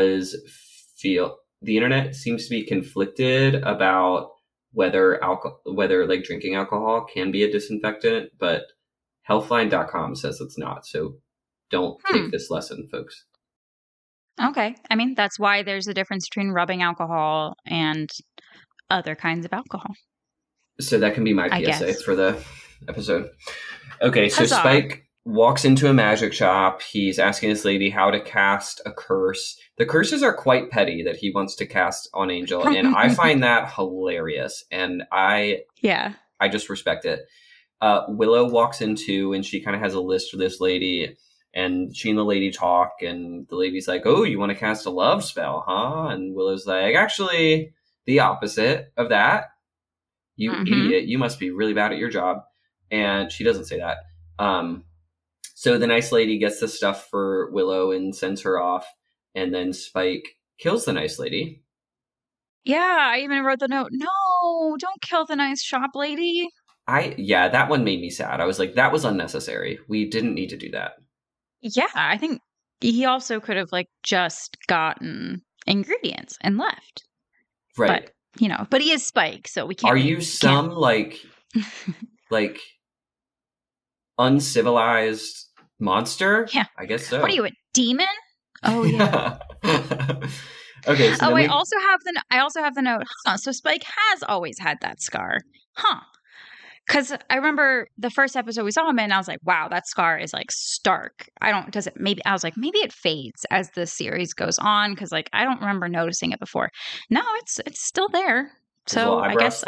Speaker 1: seems to be conflicted about whether like drinking alcohol can be a disinfectant, but healthline.com says it's not. So don't take this lesson, folks.
Speaker 2: Okay. I mean, that's why there's a difference between rubbing alcohol and other kinds of alcohol.
Speaker 1: So that can be my PSA for the episode. Okay, so Spike walks into a magic shop. He's asking this lady how to cast a curse. The curses are quite petty that he wants to cast on Angel, and I find that hilarious. And I just respect it. Willow walks into, and she kind of has a list for this lady, and she and the lady talk, and the lady's like, "Oh, you want to cast a love spell, huh?" And Willow's like, "Actually, the opposite of that. You idiot. You must be really bad at your job." And she doesn't say that. So the nice lady gets the stuff for Willow and sends her off, and then Spike kills the nice lady.
Speaker 2: Yeah, I even wrote the note, no, don't kill the nice shop lady.
Speaker 1: That one made me sad. I was like, that was unnecessary. We didn't need to do that.
Speaker 2: Yeah, I think he also could have like just gotten ingredients and left.
Speaker 1: Right.
Speaker 2: But he is Spike, so we can't.
Speaker 1: Are you some like uncivilized monster?
Speaker 2: Yeah.
Speaker 1: I guess so.
Speaker 2: What are you, a demon? Oh yeah.
Speaker 1: Okay. So
Speaker 2: I also have the note. Huh, so Spike has always had that scar. Huh. Because I remember the first episode we saw him in, I was like, wow, that scar is like stark. I was like, maybe it fades as the series goes on. Cause like, I don't remember noticing it before. No, it's still there. So I guess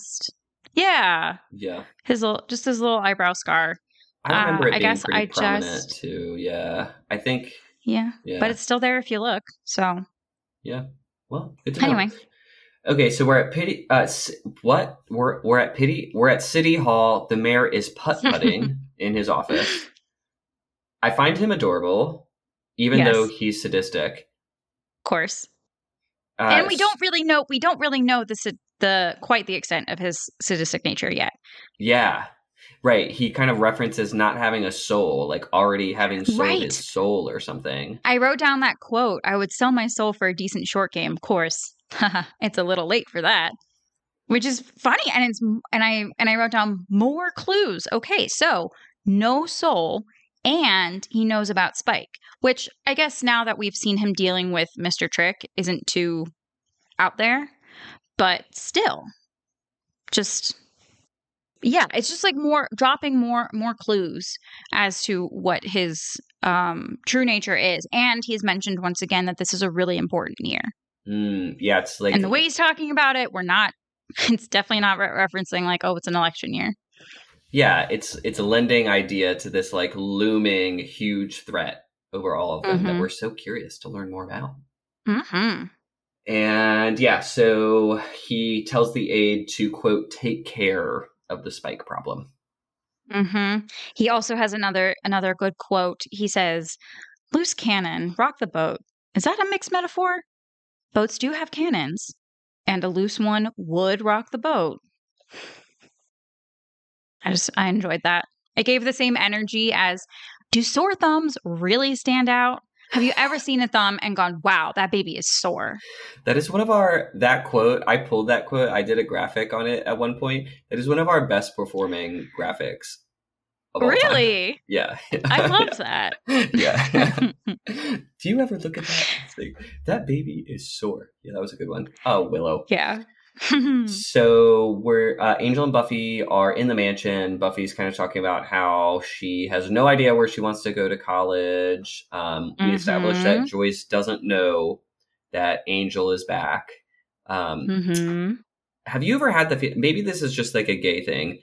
Speaker 2: yeah. His little eyebrow scar.
Speaker 1: I remember it being pretty prominent too. Yeah. I think.
Speaker 2: Yeah. But it's still there if you look. So.
Speaker 1: Yeah. Well, good to
Speaker 2: know.
Speaker 1: Okay, so we're at Pity. What? We're at Pity. We're at City Hall. The mayor is putt-putting in his office. I find him adorable, even though he's sadistic.
Speaker 2: Of course. And we don't really know. We don't really know quite the extent of his sadistic nature yet.
Speaker 1: Yeah. Right. He kind of references not having a soul, like already having sold his soul or something.
Speaker 2: I wrote down that quote. I would sell my soul for a decent short game, of course. It's a little late for that, which is funny. And I wrote down more clues. Okay, so no soul, and he knows about Spike, which I guess now that we've seen him dealing with Mr. Trick isn't too out there, but still, just it's just like dropping more clues as to what his true nature is, and he's mentioned once again that this is a really important year.
Speaker 1: Yeah, it's like,
Speaker 2: and the way he's talking about it, it's definitely not referencing like, oh, it's an election year.
Speaker 1: Yeah, it's a lending idea to this like looming huge threat over all of them that we're so curious to learn more about.
Speaker 2: Mm-hmm.
Speaker 1: And so he tells the aide to, quote, take care of the Spike problem.
Speaker 2: Mm-hmm. He also has another good quote. He says, loose cannon, rock the boat. Is that a mixed metaphor? Boats do have cannons, and a loose one would rock the boat. I enjoyed that. It gave the same energy as, do sore thumbs really stand out? Have you ever seen a thumb and gone, wow, that baby is sore?
Speaker 1: That is one of that quote. I pulled that quote. I did a graphic on it at one point. That is one of our best performing graphics.
Speaker 2: Really?
Speaker 1: Yeah.
Speaker 2: I love that.
Speaker 1: Yeah. Do you ever look at that? It's like, that baby is sore. Yeah, that was a good one. Oh, Willow.
Speaker 2: Yeah.
Speaker 1: So we're Angel and Buffy are in the mansion. Buffy's kind of talking about how she has no idea where she wants to go to college. We established that Joyce doesn't know that Angel is back. Have you ever had maybe this is just like a gay thing.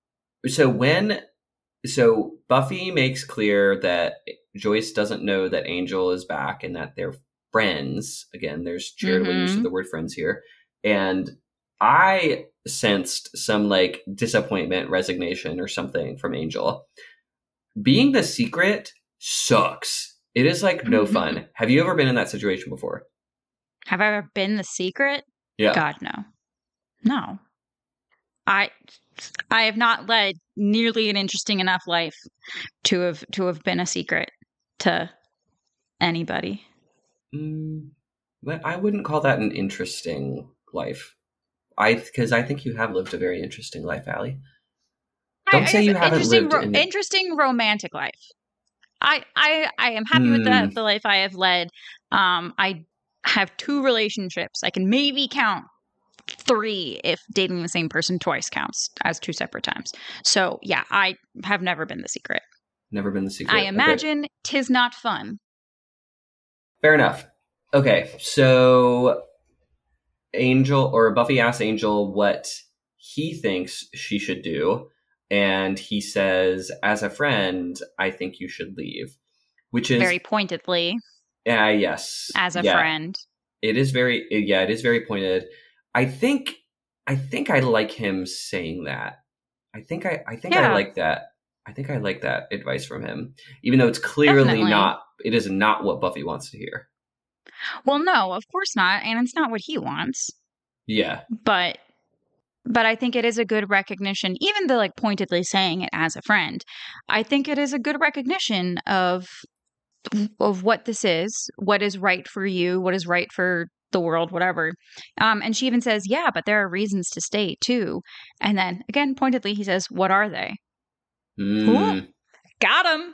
Speaker 1: So Buffy makes clear that Joyce doesn't know that Angel is back and that they're friends. Again, there's charitable use of the word friends here. And I sensed some like disappointment, resignation or something from Angel. Being the secret sucks. It is like no fun. Have you ever been in that situation before?
Speaker 2: Have I ever been the secret?
Speaker 1: Yeah.
Speaker 2: God, no. No. I have not led nearly an interesting enough life to have been a secret to anybody.
Speaker 1: But I wouldn't call that an interesting life. Because I think you have lived a very interesting life, Allie. Don't say you haven't lived
Speaker 2: interesting romantic life. I am happy with the life I have led. I have 2 relationships. I can maybe count 3 if dating the same person twice counts as 2 separate times. So yeah, I have never been the secret.
Speaker 1: Never been the secret.
Speaker 2: I imagine 'tis not fun.
Speaker 1: Fair enough. Okay, so Buffy asks Angel what he thinks she should do, and he says, as a friend, I think you should leave. Which is
Speaker 2: very pointedly.
Speaker 1: Yes.
Speaker 2: As a friend.
Speaker 1: It is very pointed. I think I like him saying that. I think I like that. I think I like that advice from him, even though it's clearly
Speaker 2: Definitely.
Speaker 1: not. It is not what Buffy wants to hear.
Speaker 2: Well, no, of course not, and it's not what he wants.
Speaker 1: Yeah.
Speaker 2: But I think it is a good recognition, even though like pointedly saying it as a friend. I think it is a good recognition of what this is, what is right for you, what is right for the world, whatever. And she even says, yeah, but there are reasons to stay too. And then again, pointedly, he says, what are they? Ooh, got him.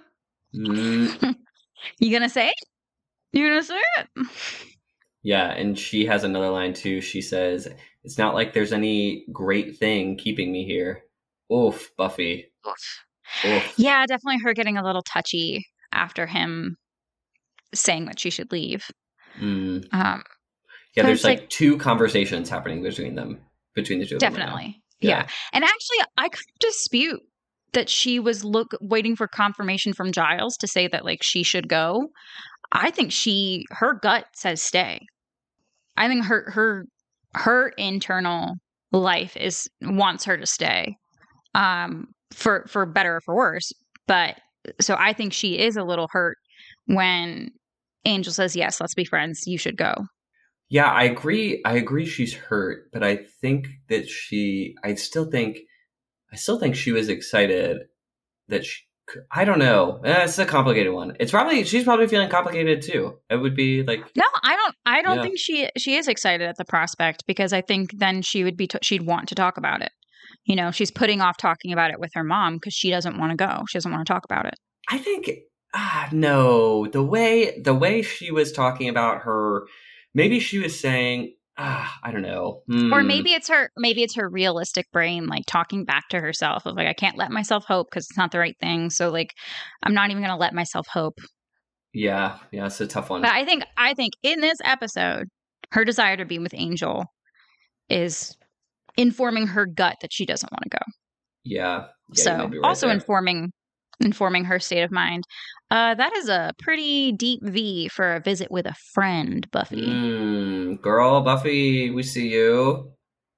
Speaker 2: You gonna say it? You gonna say it?
Speaker 1: Yeah, and she has another line too. She says, "It's not like there's any great thing keeping me here." Oof, Buffy. Oof.
Speaker 2: Yeah, definitely her getting a little touchy after him saying that she should leave.
Speaker 1: Yeah, there's like two conversations happening between the two of them.
Speaker 2: Definitely. Yeah. And actually, I could dispute that she was waiting for confirmation from Giles to say that like she should go. I think her gut says stay. I think her internal life wants her to stay, for better or for worse. But so I think she is a little hurt when Angel says, yes, let's be friends. You should go.
Speaker 1: Yeah, I agree. I agree she's hurt, but I think that I still think she was excited that I don't know. It's a complicated one. She's probably feeling complicated too. It would be like,
Speaker 2: no, I don't think she is excited at the prospect, because I think then she would she'd want to talk about it. You know, she's putting off talking about it with her mom because she doesn't want to go. She doesn't want to talk about it.
Speaker 1: I think, no, the way she was talking about her, maybe she was saying, I don't know.
Speaker 2: Or maybe it's her realistic brain, like talking back to herself of like, I can't let myself hope because it's not the right thing. So like, I'm not even going to let myself hope.
Speaker 1: Yeah. It's a tough one.
Speaker 2: But I think in this episode, her desire to be with Angel is informing her gut that she doesn't want to go.
Speaker 1: Yeah.
Speaker 2: So also informing her state of mind. That is a pretty deep V for a visit with a friend, Buffy.
Speaker 1: Girl, Buffy, we see you.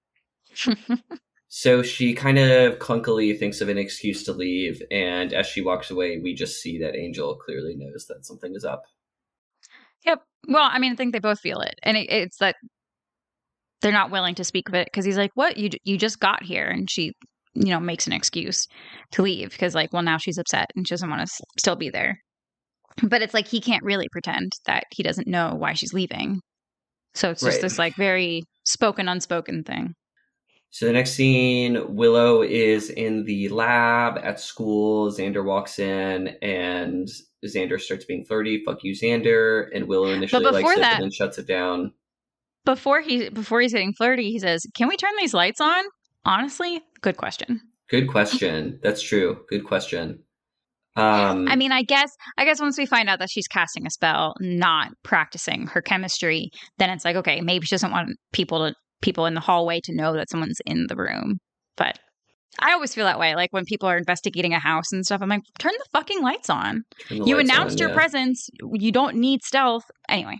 Speaker 1: So she kind of clunkily thinks of an excuse to leave, and as she walks away, we just see that Angel clearly knows that something is up.
Speaker 2: Yep. Well, I mean, I think they both feel it, and it's that they're not willing to speak of it because he's like, "What? You just got here," and she, makes an excuse to leave because, like, well, now she's upset and she doesn't want to still be there. But it's like he can't really pretend that he doesn't know why she's leaving. So it's just this like very unspoken thing.
Speaker 1: So the next scene, Willow is in the lab at school. Xander walks in and Xander starts being flirty. Fuck you, Xander. And Willow initially likes it, but then shuts it down.
Speaker 2: Before he's getting flirty, he says, "Can we turn these lights on?" Honestly, good question.
Speaker 1: Good question. That's true. Good question.
Speaker 2: I mean, I guess once we find out that she's casting a spell, not practicing her chemistry, then it's like, okay, maybe she doesn't want people in the hallway to know that someone's in the room. But I always feel that way. Like when people are investigating a house and stuff, I'm like, turn the fucking lights on. You announced your presence. You don't need stealth. Anyway.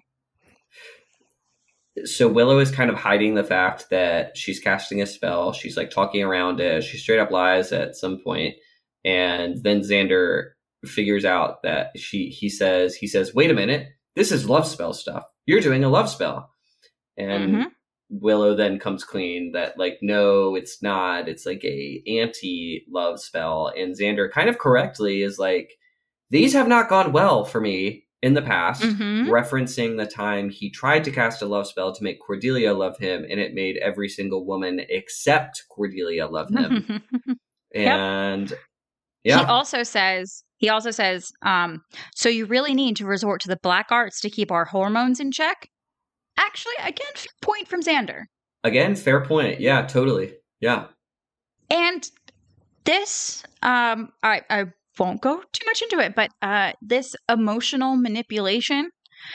Speaker 1: So Willow is kind of hiding the fact that she's casting a spell. She's like talking around it. She straight up lies at some point. And then Xander figures out that he says, wait a minute, this is love spell stuff. You're doing a love spell. And Willow then comes clean that like, no, it's not. It's like a anti-love spell. And Xander kind of correctly is like, these have not gone well for me in the past, referencing the time he tried to cast a love spell to make Cordelia love him, and it made every single woman except Cordelia love him. And
Speaker 2: yeah. He also says, so you really need to resort to the black arts to keep our hormones in check? Actually, again, fair point from Xander.
Speaker 1: Again, fair point. Yeah, totally. Yeah.
Speaker 2: And this, I won't go too much into it, but this emotional manipulation,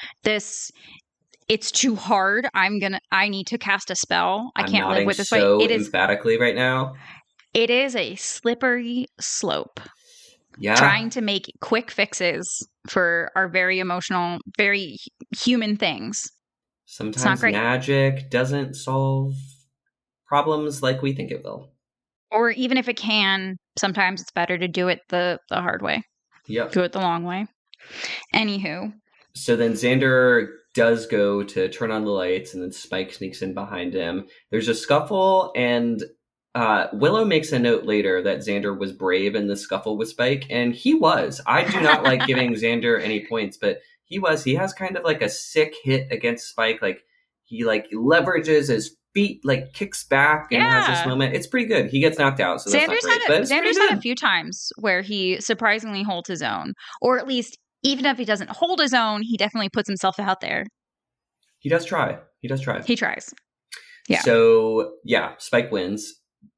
Speaker 2: it's too hard. I need to cast a spell. I can't live with this way.
Speaker 1: It is emphatically right now.
Speaker 2: It is a slippery slope.
Speaker 1: Yeah.
Speaker 2: Trying to make quick fixes for our very emotional, very human things.
Speaker 1: Sometimes magic doesn't solve problems like we think it will.
Speaker 2: Or even if it can, sometimes it's better to do it the hard way.
Speaker 1: Yep.
Speaker 2: Do it the long way. Anywho.
Speaker 1: So then Xander does go to turn on the lights, and then Spike sneaks in behind him. There's a scuffle, and Willow makes a note later that Xander was brave in the scuffle with Spike, and he was. I do not like giving Xander any points, but he was. He has kind of like a sick hit against Spike. Like he like leverages his feet, like kicks back and has this moment. It's pretty good. He gets knocked out, so that's not great.
Speaker 2: Xander's had a few times where he surprisingly holds his own, or at least even if he doesn't hold his own, he definitely puts himself out there.
Speaker 1: He does try. He
Speaker 2: tries. Yeah.
Speaker 1: So yeah, Spike wins.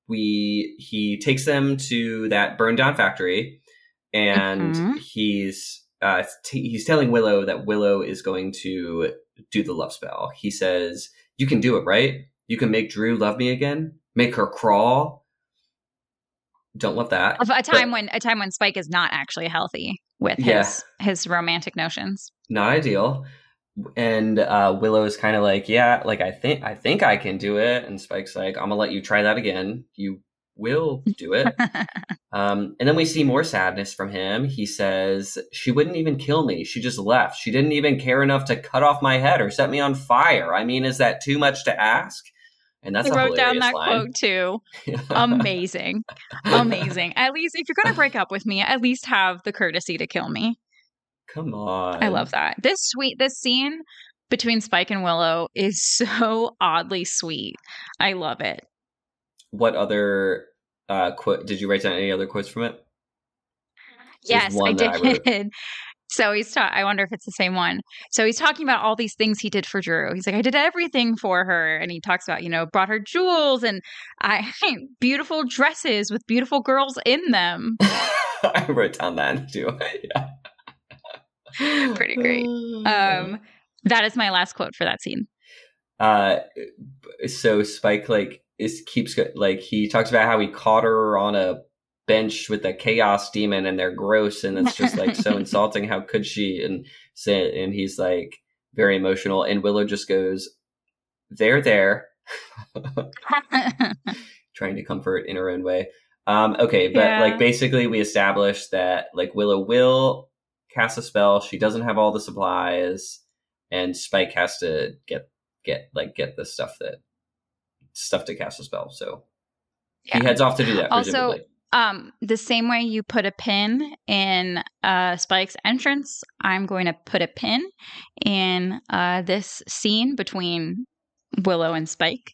Speaker 1: He takes them to that burned down factory, and he's telling Willow that Willow is going to do the love spell. He says, "You can do it, right? You can make Drew love me again, make her crawl." Don't love that.
Speaker 2: A time when Spike is not actually healthy with his romantic notions.
Speaker 1: Not ideal. And Willow is kind of like, yeah, like I think I can do it. And Spike's like, I'm gonna let you try that again. You will do it. And then we see more sadness from him. He says, she wouldn't even kill me. She just left. She didn't even care enough to cut off my head or set me on fire. I mean, is that too much to ask? And that's
Speaker 2: I wrote down that
Speaker 1: line.
Speaker 2: quote too. Amazing. At least if you're going to break up with me, at least have the courtesy to kill me.
Speaker 1: Come on.
Speaker 2: I love that. This scene between Spike and Willow is so oddly sweet. I love it.
Speaker 1: What other quote? Did you write down any other quotes from it?
Speaker 2: Yes, I did. So I wonder if it's the same one. So he's talking about all these things he did for Drew. He's like, I did everything for her. And he talks about, brought her jewels and beautiful dresses with beautiful girls in them.
Speaker 1: I wrote down that too. Yeah.
Speaker 2: Pretty great. That is my last quote for that scene.
Speaker 1: So Spike he talks about how he caught her on a bench with a chaos demon and they're gross and it's just like so insulting. How could she? And he's like very emotional, and Willow just goes, there. Trying to comfort in her own way. Okay, but like basically we established that like Willow will cast a spell. She doesn't have all the supplies, and Spike has to get the stuff to cast a spell. So he heads off to do that.
Speaker 2: Also, the same way you put a pin in Spike's entrance, I'm going to put a pin in this scene between Willow and Spike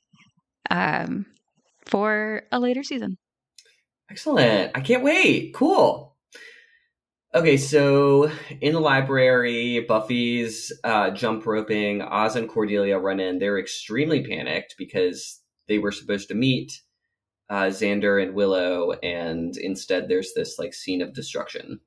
Speaker 2: for a later season. Excellent.
Speaker 1: I can't wait. Cool. Okay, so in the library, Buffy's jump roping. Oz and Cordelia run in. They're extremely panicked because they were supposed to meet Xander and Willow, and instead there's this like scene of destruction.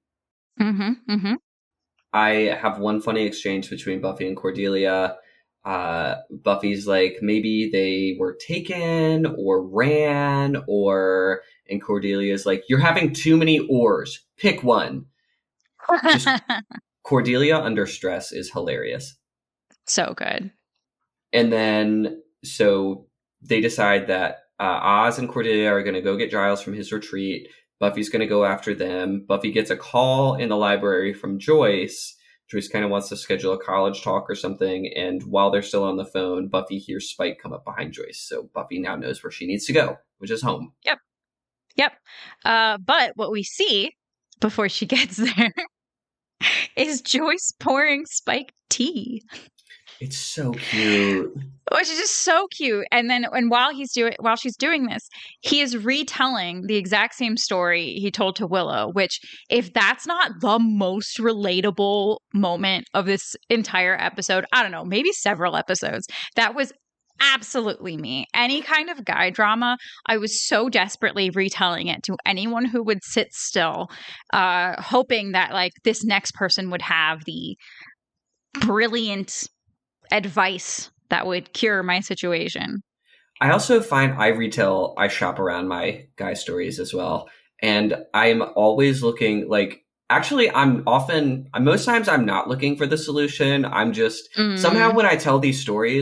Speaker 1: I have one funny exchange between Buffy and Cordelia. Buffy's like, maybe they were taken or ran, and Cordelia's like, you're having too many oars. Pick one. Just Cordelia under stress is hilarious.
Speaker 2: So good.
Speaker 1: And then so they decide that Oz and Cordelia are going to go get Giles from his retreat. Buffy's going to go after them. Buffy gets a call in the library from Joyce. Joyce kind of wants to schedule a college talk or something. And while they're still on the phone, Buffy hears Spike come up behind Joyce. So Buffy now knows where she needs to go, which is home.
Speaker 2: Yep. But what we see before she gets there is Joyce pouring Spike tea.
Speaker 1: It's so cute.
Speaker 2: Which is just so cute. And while she's doing this, he is retelling the exact same story he told to Willow, which if that's not the most relatable moment of this entire episode, I don't know, maybe several episodes, that was absolutely me. Any kind of guy drama, I was so desperately retelling it to anyone who would sit still, hoping that like this next person would have the brilliant advice that would cure my situation.
Speaker 1: I also find I shop around my guy stories as well. And I'm always looking like, actually, most times I'm not looking for the solution. I'm just somehow when I tell these stories,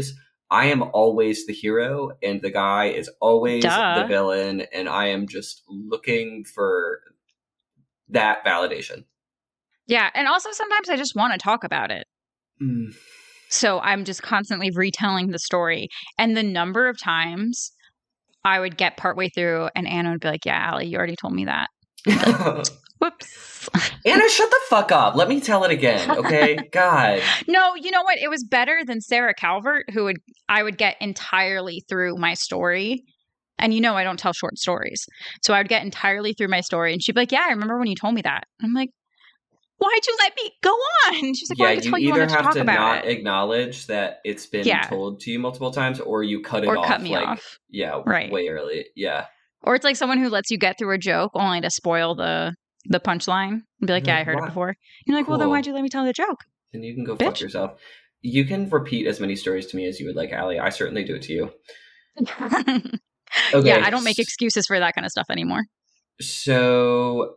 Speaker 1: I am always the hero and the guy is always the villain, and I am just looking for that validation.
Speaker 2: Yeah, and also sometimes I just want to talk about it. So I'm just constantly retelling the story. And the number of times I would get partway through and Anna would be like, yeah, Allie, you already told me that. Whoops.
Speaker 1: Anna, shut the fuck up. Let me tell it again, okay? God.
Speaker 2: No, you know what? It was better than Sarah Calvert, I would get entirely through my story. And I don't tell short stories. So I would get entirely through my story and she'd be like, yeah, I remember when you told me that. I'm like, why'd you let me go on? She's like, well,
Speaker 1: you either have to not acknowledge that it's been told to you multiple times, or you cut it off. Or
Speaker 2: cut me off.
Speaker 1: Yeah, right. Way early. Yeah.
Speaker 2: Or it's like someone who lets you get through a joke only to spoil the punchline and be like, yeah, I heard it before. You're like, well, then why'd you let me tell the joke?
Speaker 1: Then you can go fuck yourself. You can repeat as many stories to me as you would like, Allie. I certainly do it to you.
Speaker 2: Okay. Yeah, I don't make excuses for that kind of stuff anymore.
Speaker 1: So...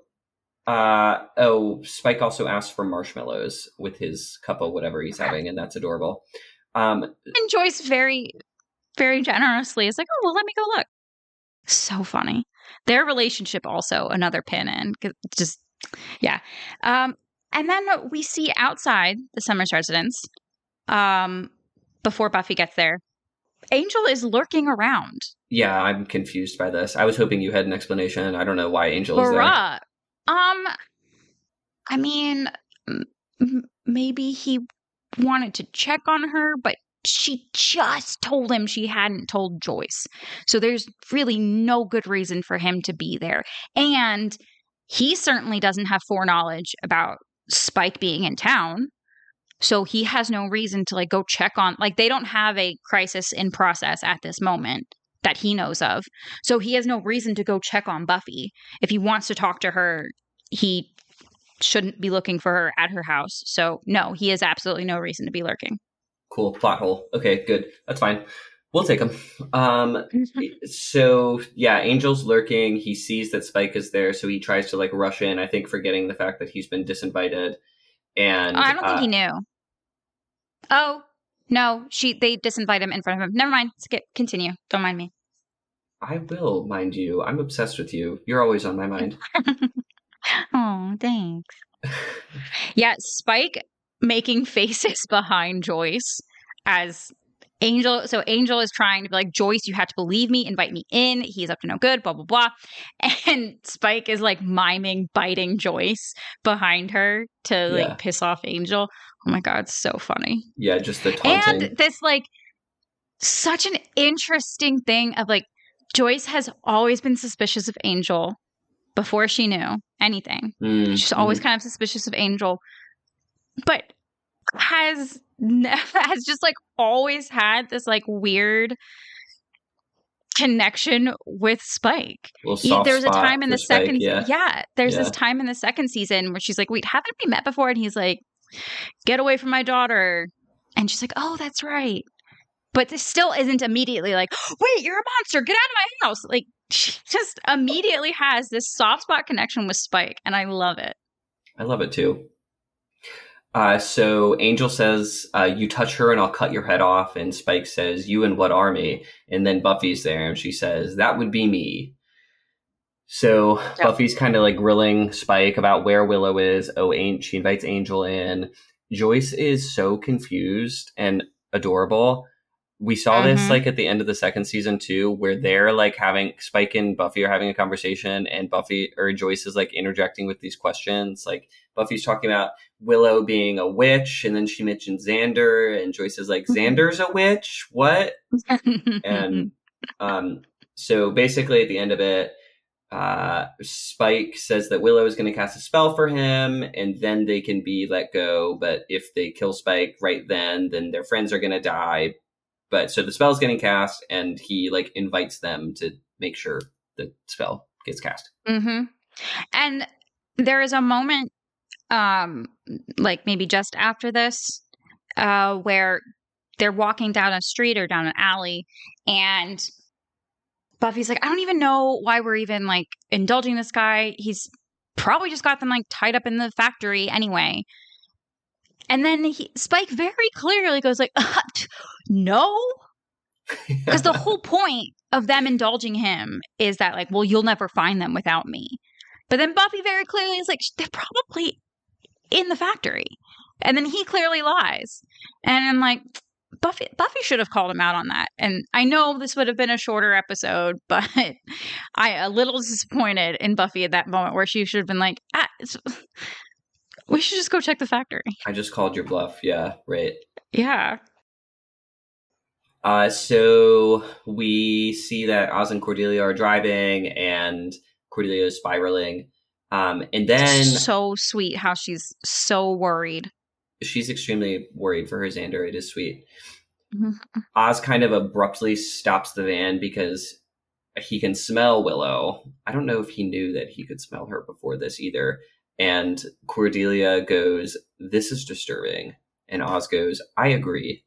Speaker 1: Spike also asked for marshmallows with his cup of whatever he's having, and that's adorable.
Speaker 2: And Joyce very, very generously is like, oh, well, let me go look. So funny. Their relationship also another pin in. Just, yeah. And then we see outside the Summers residence, before Buffy gets there, Angel is lurking around.
Speaker 1: Yeah, I'm confused by this. I was hoping you had an explanation. I don't know why Angel is there.
Speaker 2: I mean, maybe he wanted to check on her, but she just told him she hadn't told Joyce. So there's really no good reason for him to be there. And he certainly doesn't have foreknowledge about Spike being in town. So he has no reason to go check on, they don't have a crisis in process at this moment that he knows of. So he has no reason to go check on Buffy. If he wants to talk to her, he shouldn't be looking for her at her house. So no, he has absolutely no reason to be lurking.
Speaker 1: Cool. Plot hole. Okay, good. That's fine. We'll take him. So yeah, Angel's lurking. He sees that Spike is there, so he tries to rush in, I think forgetting the fact that he's been disinvited. And
Speaker 2: I don't think he knew. Oh, no, they disinvite him in front of him. Never mind. Continue. Don't mind me.
Speaker 1: I will mind you. I'm obsessed with you. You're always on my mind.
Speaker 2: Oh, thanks. Yeah, Spike making faces behind Joyce as Angel. So Angel is trying to be like, Joyce, you have to believe me, invite me in. He's up to no good, blah, blah, blah. And Spike is miming, biting Joyce behind her to piss off Angel. Oh my God, so funny.
Speaker 1: Yeah, just the taunting.
Speaker 2: And this such an interesting thing of Joyce has always been suspicious of Angel before she knew anything. She's always kind of suspicious of Angel, but has just always had this weird connection with Spike. There's a time in the second this time in the second season where she's like, wait, haven't we met before? And he's like, get away from my daughter. And she's like, oh, that's right. But this still isn't immediately wait, you're a monster, get out of my house. She just immediately has this soft spot connection with Spike, and I love it.
Speaker 1: I love it too. So Angel says, you touch her and I'll cut your head off. And Spike says, you and what army? And then Buffy's there and she says, that would be me. So Buffy's kind of grilling Spike about where Willow is. She invites Angel in. Joyce is so confused and adorable. We saw this at the end of the second season too, where they're having Spike and Buffy are having a conversation, and Joyce is interjecting with these questions. Buffy's talking about Willow being a witch, and then she mentioned Xander, and Joyce is like, Xander's a witch? What? And so basically at the end of it, Spike says that Willow is going to cast a spell for him, and then they can be let go. But if they kill Spike right then their friends are going to die. But so the spell is getting cast, and he invites them to make sure the spell gets cast.
Speaker 2: Mm-hmm. And there is a moment, maybe just after this, where they're walking down a street or down an alley, and Buffy's like, I don't even know why we're even indulging this guy. He's probably just got them tied up in the factory anyway. And then Spike very clearly goes no, Because the whole point of them indulging him is that, like, well, you'll never find them without me. But then Buffy very clearly is like, they're probably in the factory. And then he clearly lies. And I'm like, Buffy should have called him out on that. And I know this would have been a shorter episode, but I a little disappointed in Buffy at that moment where she should have been like, we should just go check the factory.
Speaker 1: I just called your bluff. Yeah, right.
Speaker 2: Yeah.
Speaker 1: So we see that Oz and Cordelia are driving, and Cordelia is spiraling. And then
Speaker 2: so sweet how she's so worried.
Speaker 1: She's extremely worried for her Xander. It is sweet.
Speaker 2: Mm-hmm.
Speaker 1: Oz kind of abruptly stops the van because he can smell Willow. I don't know if he knew that he could smell her before this either. And Cordelia goes, "This is disturbing." And Oz goes, "I agree."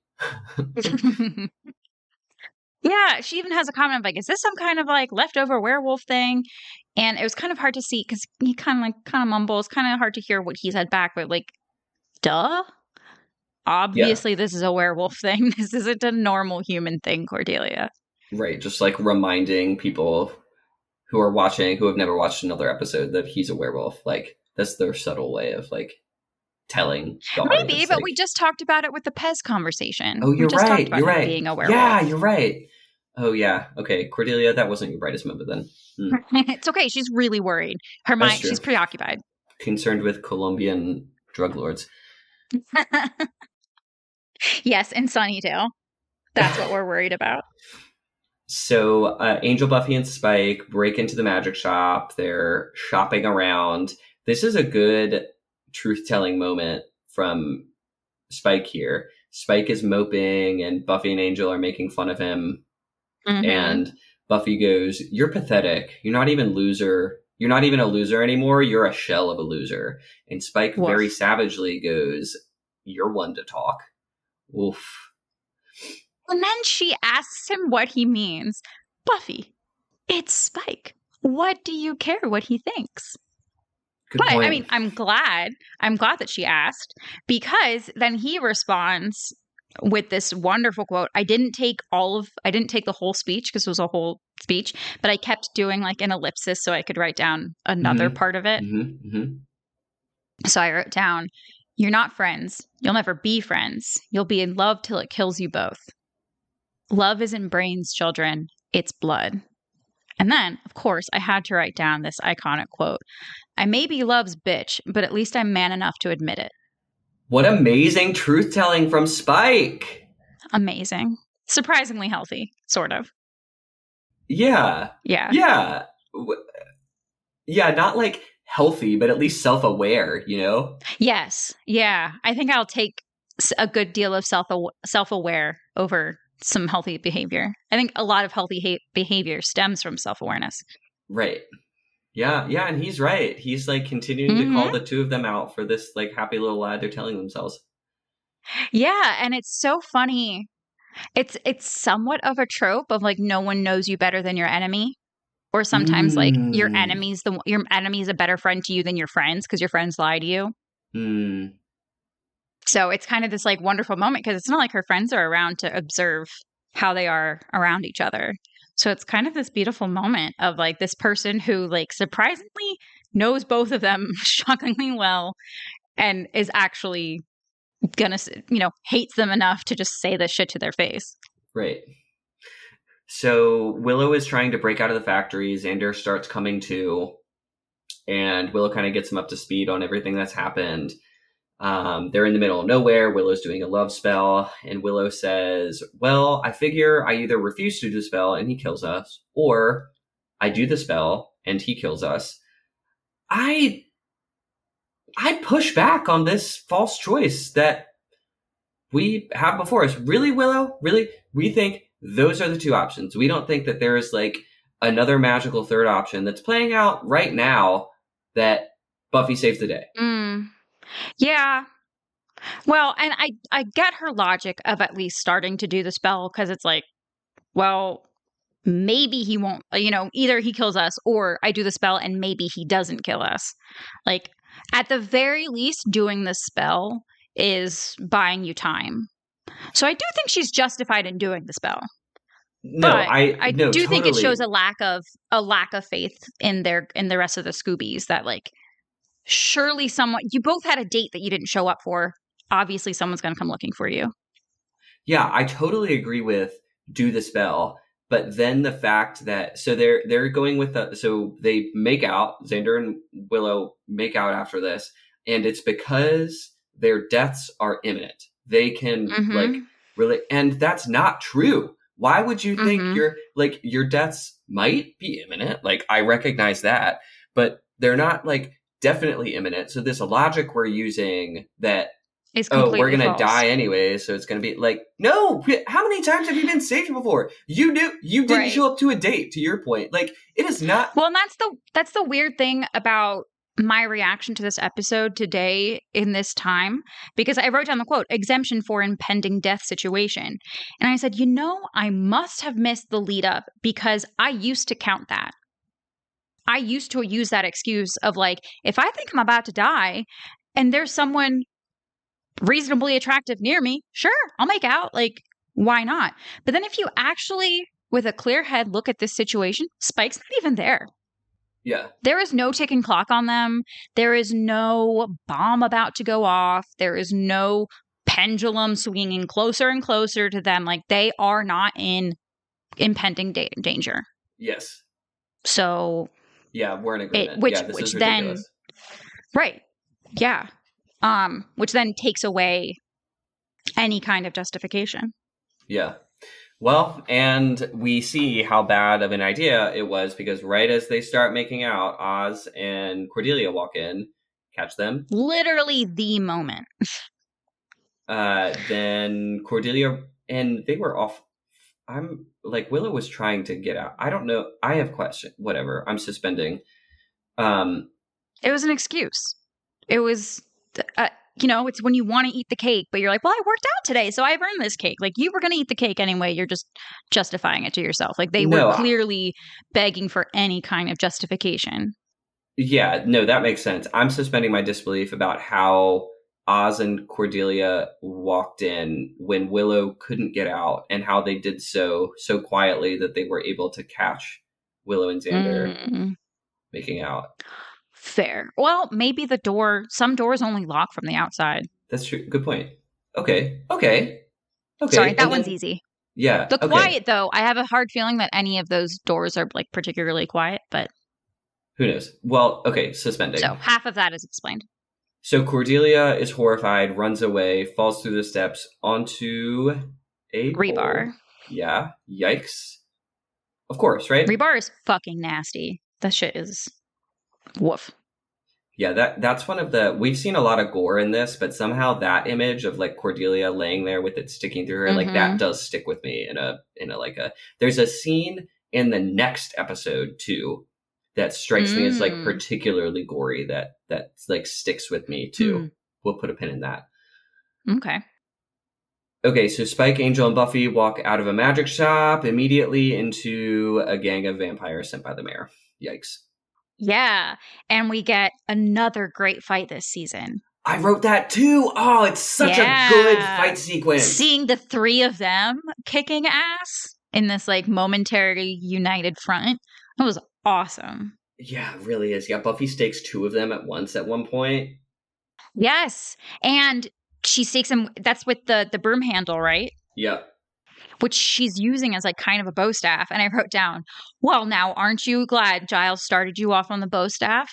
Speaker 2: Yeah, she even has a comment of like, is this some kind of like leftover werewolf thing? And it was kind of hard to see because he kind of mumbles, kind of hard to hear what he said back, but like, duh. Obviously, This is a werewolf thing. This isn't a normal human thing, Cordelia.
Speaker 1: Right, just like reminding people who are watching, who have never watched another episode, that he's a werewolf. Like, that's their subtle way of like telling the audience.
Speaker 2: Maybe, but we just talked about it with the Pez conversation.
Speaker 1: Oh, you're right. You're right.
Speaker 2: Being a werewolf.
Speaker 1: Yeah, you're right. Oh, yeah. Okay, Cordelia, that wasn't your brightest moment then.
Speaker 2: It's okay. She's really worried. Her mind, she's preoccupied.
Speaker 1: Concerned with Colombian drug lords.
Speaker 2: Yes, in Sunnydale. That's what we're worried about.
Speaker 1: So Angel, Buffy, and Spike break into the magic shop. They're shopping around. This is a good truth-telling moment from Spike here. Spike is moping, and Buffy and Angel are making fun of him. Mm-hmm. And Buffy goes, "You're pathetic. You're not even a loser anymore. You're a shell of a loser." And Spike very savagely goes, "You're one to talk." Oof.
Speaker 2: And then she asks him what he means. Buffy, it's Spike. What do you care what he thinks? Good point. I mean, I'm glad that she asked, because then he responds with this wonderful quote. I didn't take the whole speech because it was a whole speech, but I kept doing like an ellipsis so I could write down another part of it.
Speaker 1: Mm-hmm. Mm-hmm.
Speaker 2: So I wrote down, "You're not friends. You'll never be friends. You'll be in love till it kills you both. Love isn't brains, children. It's blood." And then, of course, I had to write down this iconic quote. "I may be love's bitch, but at least I'm man enough to admit it."
Speaker 1: What amazing truth-telling from Spike.
Speaker 2: Amazing. Surprisingly healthy, sort of.
Speaker 1: Yeah.
Speaker 2: Yeah.
Speaker 1: Yeah. Yeah, not like healthy, but at least self-aware, you know?
Speaker 2: Yes. Yeah. I think I'll take a good deal of self-aware over some healthy behavior. I think a lot of healthy behavior stems from self-awareness.
Speaker 1: Right. Yeah, and he's right. He's like continuing to call the two of them out for this like happy little lie they're telling themselves.
Speaker 2: Yeah, and it's so funny. It's somewhat of a trope of like no one knows you better than your enemy, or sometimes like your enemy's a better friend to you than your friends because your friends lie to you. So it's kind of this like wonderful moment because it's not like her friends are around to observe how they are around each other. So it's kind of this beautiful moment of like this person who like surprisingly knows both of them shockingly well and is actually gonna, hates them enough to just say this shit to their face.
Speaker 1: Right. So Willow is trying to break out of the factory. Xander starts coming to, and Willow kind of gets him up to speed on everything that's happened. They're in the middle of nowhere. Willow's doing a love spell, and Willow says, "Well, I figure I either refuse to do the spell and he kills us, or I do the spell and he kills us." I push back on this false choice that we have before us. Really, Willow? Really? We think those are the two options. We don't think that there is like another magical third option that's playing out right now that Buffy saves the day.
Speaker 2: Yeah. Well, and I get her logic of at least starting to do the spell because it's like, well, maybe he won't, either he kills us or I do the spell and maybe he doesn't kill us. Like, at the very least, doing the spell is buying you time. So I do think she's justified in doing the spell.
Speaker 1: No,
Speaker 2: But I
Speaker 1: no,
Speaker 2: do think it
Speaker 1: totally.
Speaker 2: shows a lack of faith in the rest of the Scoobies, that like surely someone, you both had a date that you didn't show up for. Obviously someone's going to come looking for you.
Speaker 1: Yeah, I totally agree with do the spell, but then the fact that so they're going with so they make out, Xander and Willow make out after this, and it's because their deaths are imminent. They can like really, and that's not true. Why would you think your deaths might be imminent? Like, I recognize that, but they're not like definitely imminent. So this logic we're using that, oh, we're gonna die anyway, so it's gonna be like, no. How many times have you been saved before? You didn't show up to a date. To your point, like, it is not.
Speaker 2: Well, and that's the weird thing about my reaction to this episode today in this time, because I wrote down the quote, exemption for impending death situation, and I said, I must have missed the lead up, because I used to count that. I used to use that excuse of like, if I think I'm about to die, and there's someone reasonably attractive near me, sure, I'll make out. Like, why not? But then if you actually, with a clear head, look at this situation, Spike's not even there.
Speaker 1: Yeah.
Speaker 2: There is no ticking clock on them. There is no bomb about to go off. There is no pendulum swinging closer and closer to them. Like, they are not in impending danger.
Speaker 1: Yes.
Speaker 2: So.
Speaker 1: Yeah, we're in agreement.
Speaker 2: Which
Speaker 1: is
Speaker 2: then.
Speaker 1: Ridiculous.
Speaker 2: Right. Yeah. Which then takes away any kind of justification.
Speaker 1: Yeah. Well, and we see how bad of an idea it was, because right as they start making out, Oz and Cordelia walk in, catch them.
Speaker 2: Literally the moment.
Speaker 1: Then Cordelia, and they were off. I'm like, Willow was trying to get out. I don't know. I have questions. Whatever. I'm suspending.
Speaker 2: It was an excuse. It was, it's when you want to eat the cake, but you're like, well, I worked out today, so I've earned this cake. Like, you were going to eat the cake anyway. You're just justifying it to yourself. Like, they were clearly begging for any kind of justification.
Speaker 1: Yeah, no, that makes sense. I'm suspending my disbelief about how Oz and Cordelia walked in when Willow couldn't get out, and how they did so quietly that they were able to catch Willow and Xander making out.
Speaker 2: Fair. Well, maybe some doors only lock from the outside.
Speaker 1: That's true. Good point. Okay.
Speaker 2: Sorry, that one's easy.
Speaker 1: Yeah.
Speaker 2: The quiet, though, I have a hard feeling that any of those doors are like particularly quiet, but
Speaker 1: who knows? Well, okay, suspending.
Speaker 2: So half of that is explained.
Speaker 1: So Cordelia is horrified, runs away, falls through the steps onto a
Speaker 2: rebar.
Speaker 1: Pole. Yeah. Yikes. Of course, right?
Speaker 2: Rebar is fucking nasty. That shit is woof.
Speaker 1: Yeah, that's one of the, we've seen a lot of gore in this, but somehow that image of like Cordelia laying there with it sticking through her, like that does stick with me in a there's a scene in the next episode too that strikes me as like particularly gory that like sticks with me too. We'll put a pin in that. Okay, so Spike, Angel, and Buffy walk out of a magic shop immediately into a gang of vampires sent by the mayor. Yikes.
Speaker 2: Yeah, and we get another great fight this season.
Speaker 1: I wrote that too. Oh, it's such a good fight sequence.
Speaker 2: Seeing the three of them kicking ass in this like momentary united front, that was awesome.
Speaker 1: Yeah, it really is. Yeah, Buffy stakes two of them at once at one point.
Speaker 2: Yes, and she stakes him. That's with the broom handle, right?
Speaker 1: Yep.
Speaker 2: Which she's using as like kind of a bow staff. And I wrote down, well, now aren't you glad Giles started you off on the bow staff?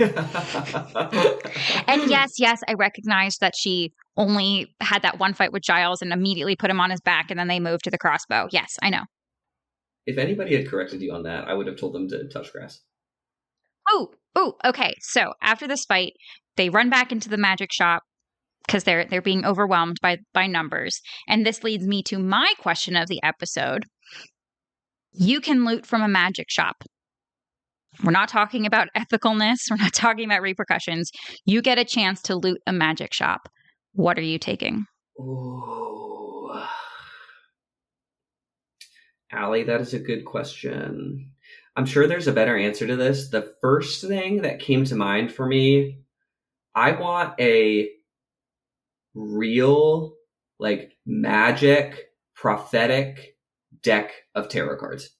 Speaker 2: And yes, I recognized that she only had that one fight with Giles and immediately put him on his back, and then they moved to the crossbow. Yes, I know.
Speaker 1: If anybody had corrected you on that, I would have told them to touch grass.
Speaker 2: Oh, okay. So after this fight, they run back into the magic shop, because they're being overwhelmed by numbers. And this leads me to my question of the episode. You can loot from a magic shop. We're not talking about ethicalness. We're not talking about repercussions. You get a chance to loot a magic shop. What are you taking?
Speaker 1: Ooh. Allie, that is a good question. I'm sure there's a better answer to this. The first thing that came to mind for me, I want a real, like, magic, prophetic deck of tarot cards.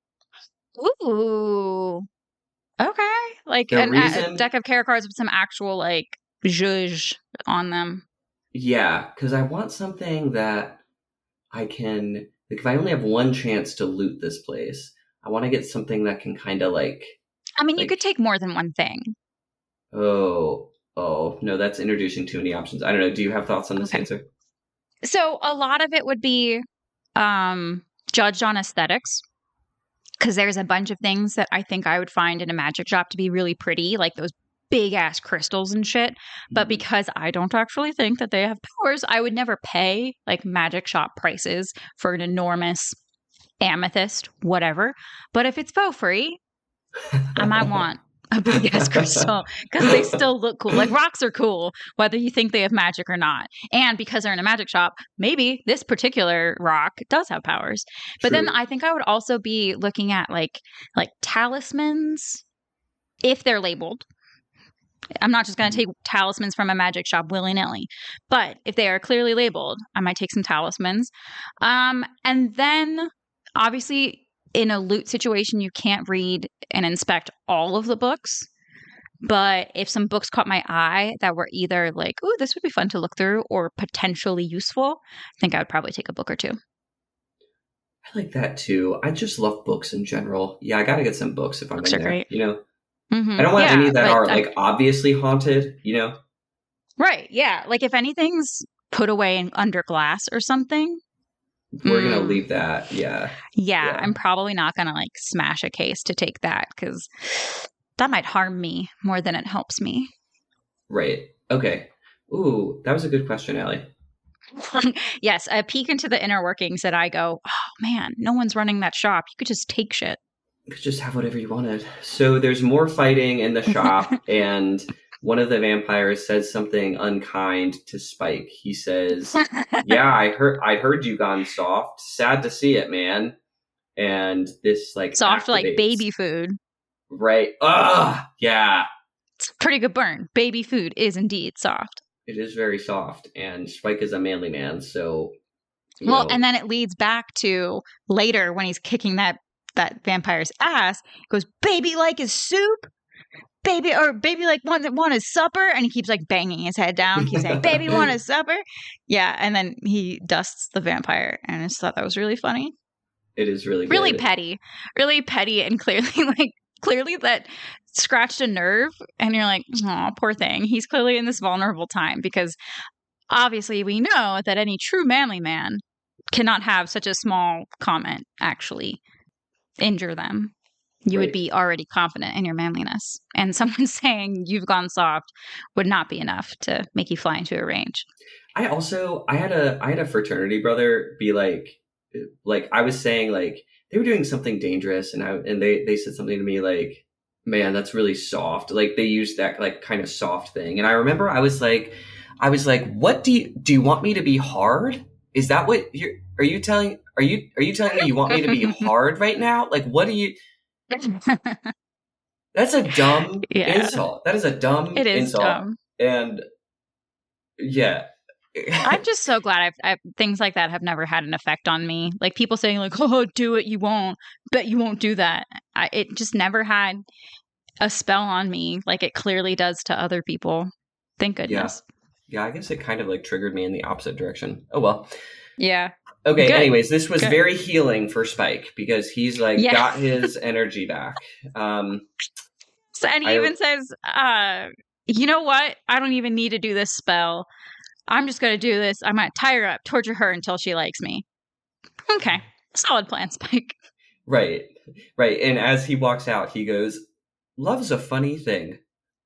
Speaker 2: Ooh. Okay. Like
Speaker 1: The
Speaker 2: a
Speaker 1: reason,
Speaker 2: deck of tarot cards with some actual like zhuzh on them.
Speaker 1: yeah, because I want something that I can, like, if I only have one chance to loot this place, I want to get something that can kind of like,
Speaker 2: I mean, you could take more than one thing.
Speaker 1: oh, no, that's introducing too many options. I don't know. Do you have thoughts on this answer?
Speaker 2: So a lot of it would be judged on aesthetics, because there's a bunch of things that I think I would find in a magic shop to be really pretty, like those big ass crystals and shit. But because I don't actually think that they have powers, I would never pay like magic shop prices for an enormous amethyst, whatever. But if it's faux free, I might want a big ass crystal because they still look cool. Like rocks are cool, whether you think they have magic or not. And because they're in a magic shop, maybe this particular rock does have powers. But then I think I would also be looking at like talismans if they're labeled. I'm not just going to take talismans from a magic shop willy-nilly. But if they are clearly labeled, I might take some talismans. And then obviously in a loot situation, you can't read and inspect all of the books. But if some books caught my eye that were either like, ooh, this would be fun to look through or potentially useful, I think I would probably take a book or two.
Speaker 1: I like that too. I just love books in general. Yeah, I got to get some books if I'm
Speaker 2: Books
Speaker 1: in
Speaker 2: are
Speaker 1: there.
Speaker 2: Great.
Speaker 1: You know, I don't want any that are like obviously haunted, you know?
Speaker 2: Right. Yeah. Like if anything's put away under glass or something,
Speaker 1: we're going to leave that. Yeah.
Speaker 2: I'm probably not going to like smash a case to take that because that might harm me more than it helps me.
Speaker 1: Right. Okay. Ooh, that was a good question, Allie.
Speaker 2: Yes. A peek into the inner workings that I go, oh man, no one's running that shop. You could just take shit.
Speaker 1: You could just have whatever you wanted. So there's more fighting in the shop and one of the vampires says something unkind to Spike. He says, yeah, I heard you gone soft. Sad to see it, man. And this like
Speaker 2: soft
Speaker 1: activates.
Speaker 2: Like baby food.
Speaker 1: Right. Yeah.
Speaker 2: It's a pretty good burn. Baby food is indeed soft.
Speaker 1: It is very soft. And Spike is a manly man, so
Speaker 2: well, and then it leads back to later when he's kicking that vampire's ass. He goes, baby like his soup? Baby like want his supper, and he keeps like banging his head down. He's saying, "Baby want his supper." Yeah, and then he dusts the vampire, and I just thought that was really funny.
Speaker 1: It is really
Speaker 2: petty, and clearly that scratched a nerve. And you're like, "Oh, poor thing. He's clearly in this vulnerable time because obviously we know that any true manly man cannot have such a small comment actually injure them." You would be already confident in your manliness. And someone saying you've gone soft would not be enough to make you fly into a range.
Speaker 1: I had a fraternity brother be like I was saying like they were doing something dangerous and they said something to me like, man, that's really soft. Like they used that like kind of soft thing. And I remember I was like, what do you want me to be hard? Is that what are you telling me you want me to be hard right now? Like, what do you... That's a dumb insult. That is a dumb insult. It is dumb. And yeah.
Speaker 2: I'm just so glad I've things like that have never had an effect on me. Like people saying like, oh, do it, you won't. Bet you won't do that. It just never had a spell on me like it clearly does to other people. Thank goodness.
Speaker 1: Yeah, I guess it kind of like triggered me in the opposite direction. Oh, well.
Speaker 2: Yeah.
Speaker 1: Okay, good. Anyways, this was very healing for Spike because he's like got his energy back.
Speaker 2: And he even says, you know what? I don't even need to do this spell. I'm just going to do this. I might tie her up, torture her until she likes me. Okay. Solid plan, Spike.
Speaker 1: Right. And as he walks out, he goes, love's a funny thing.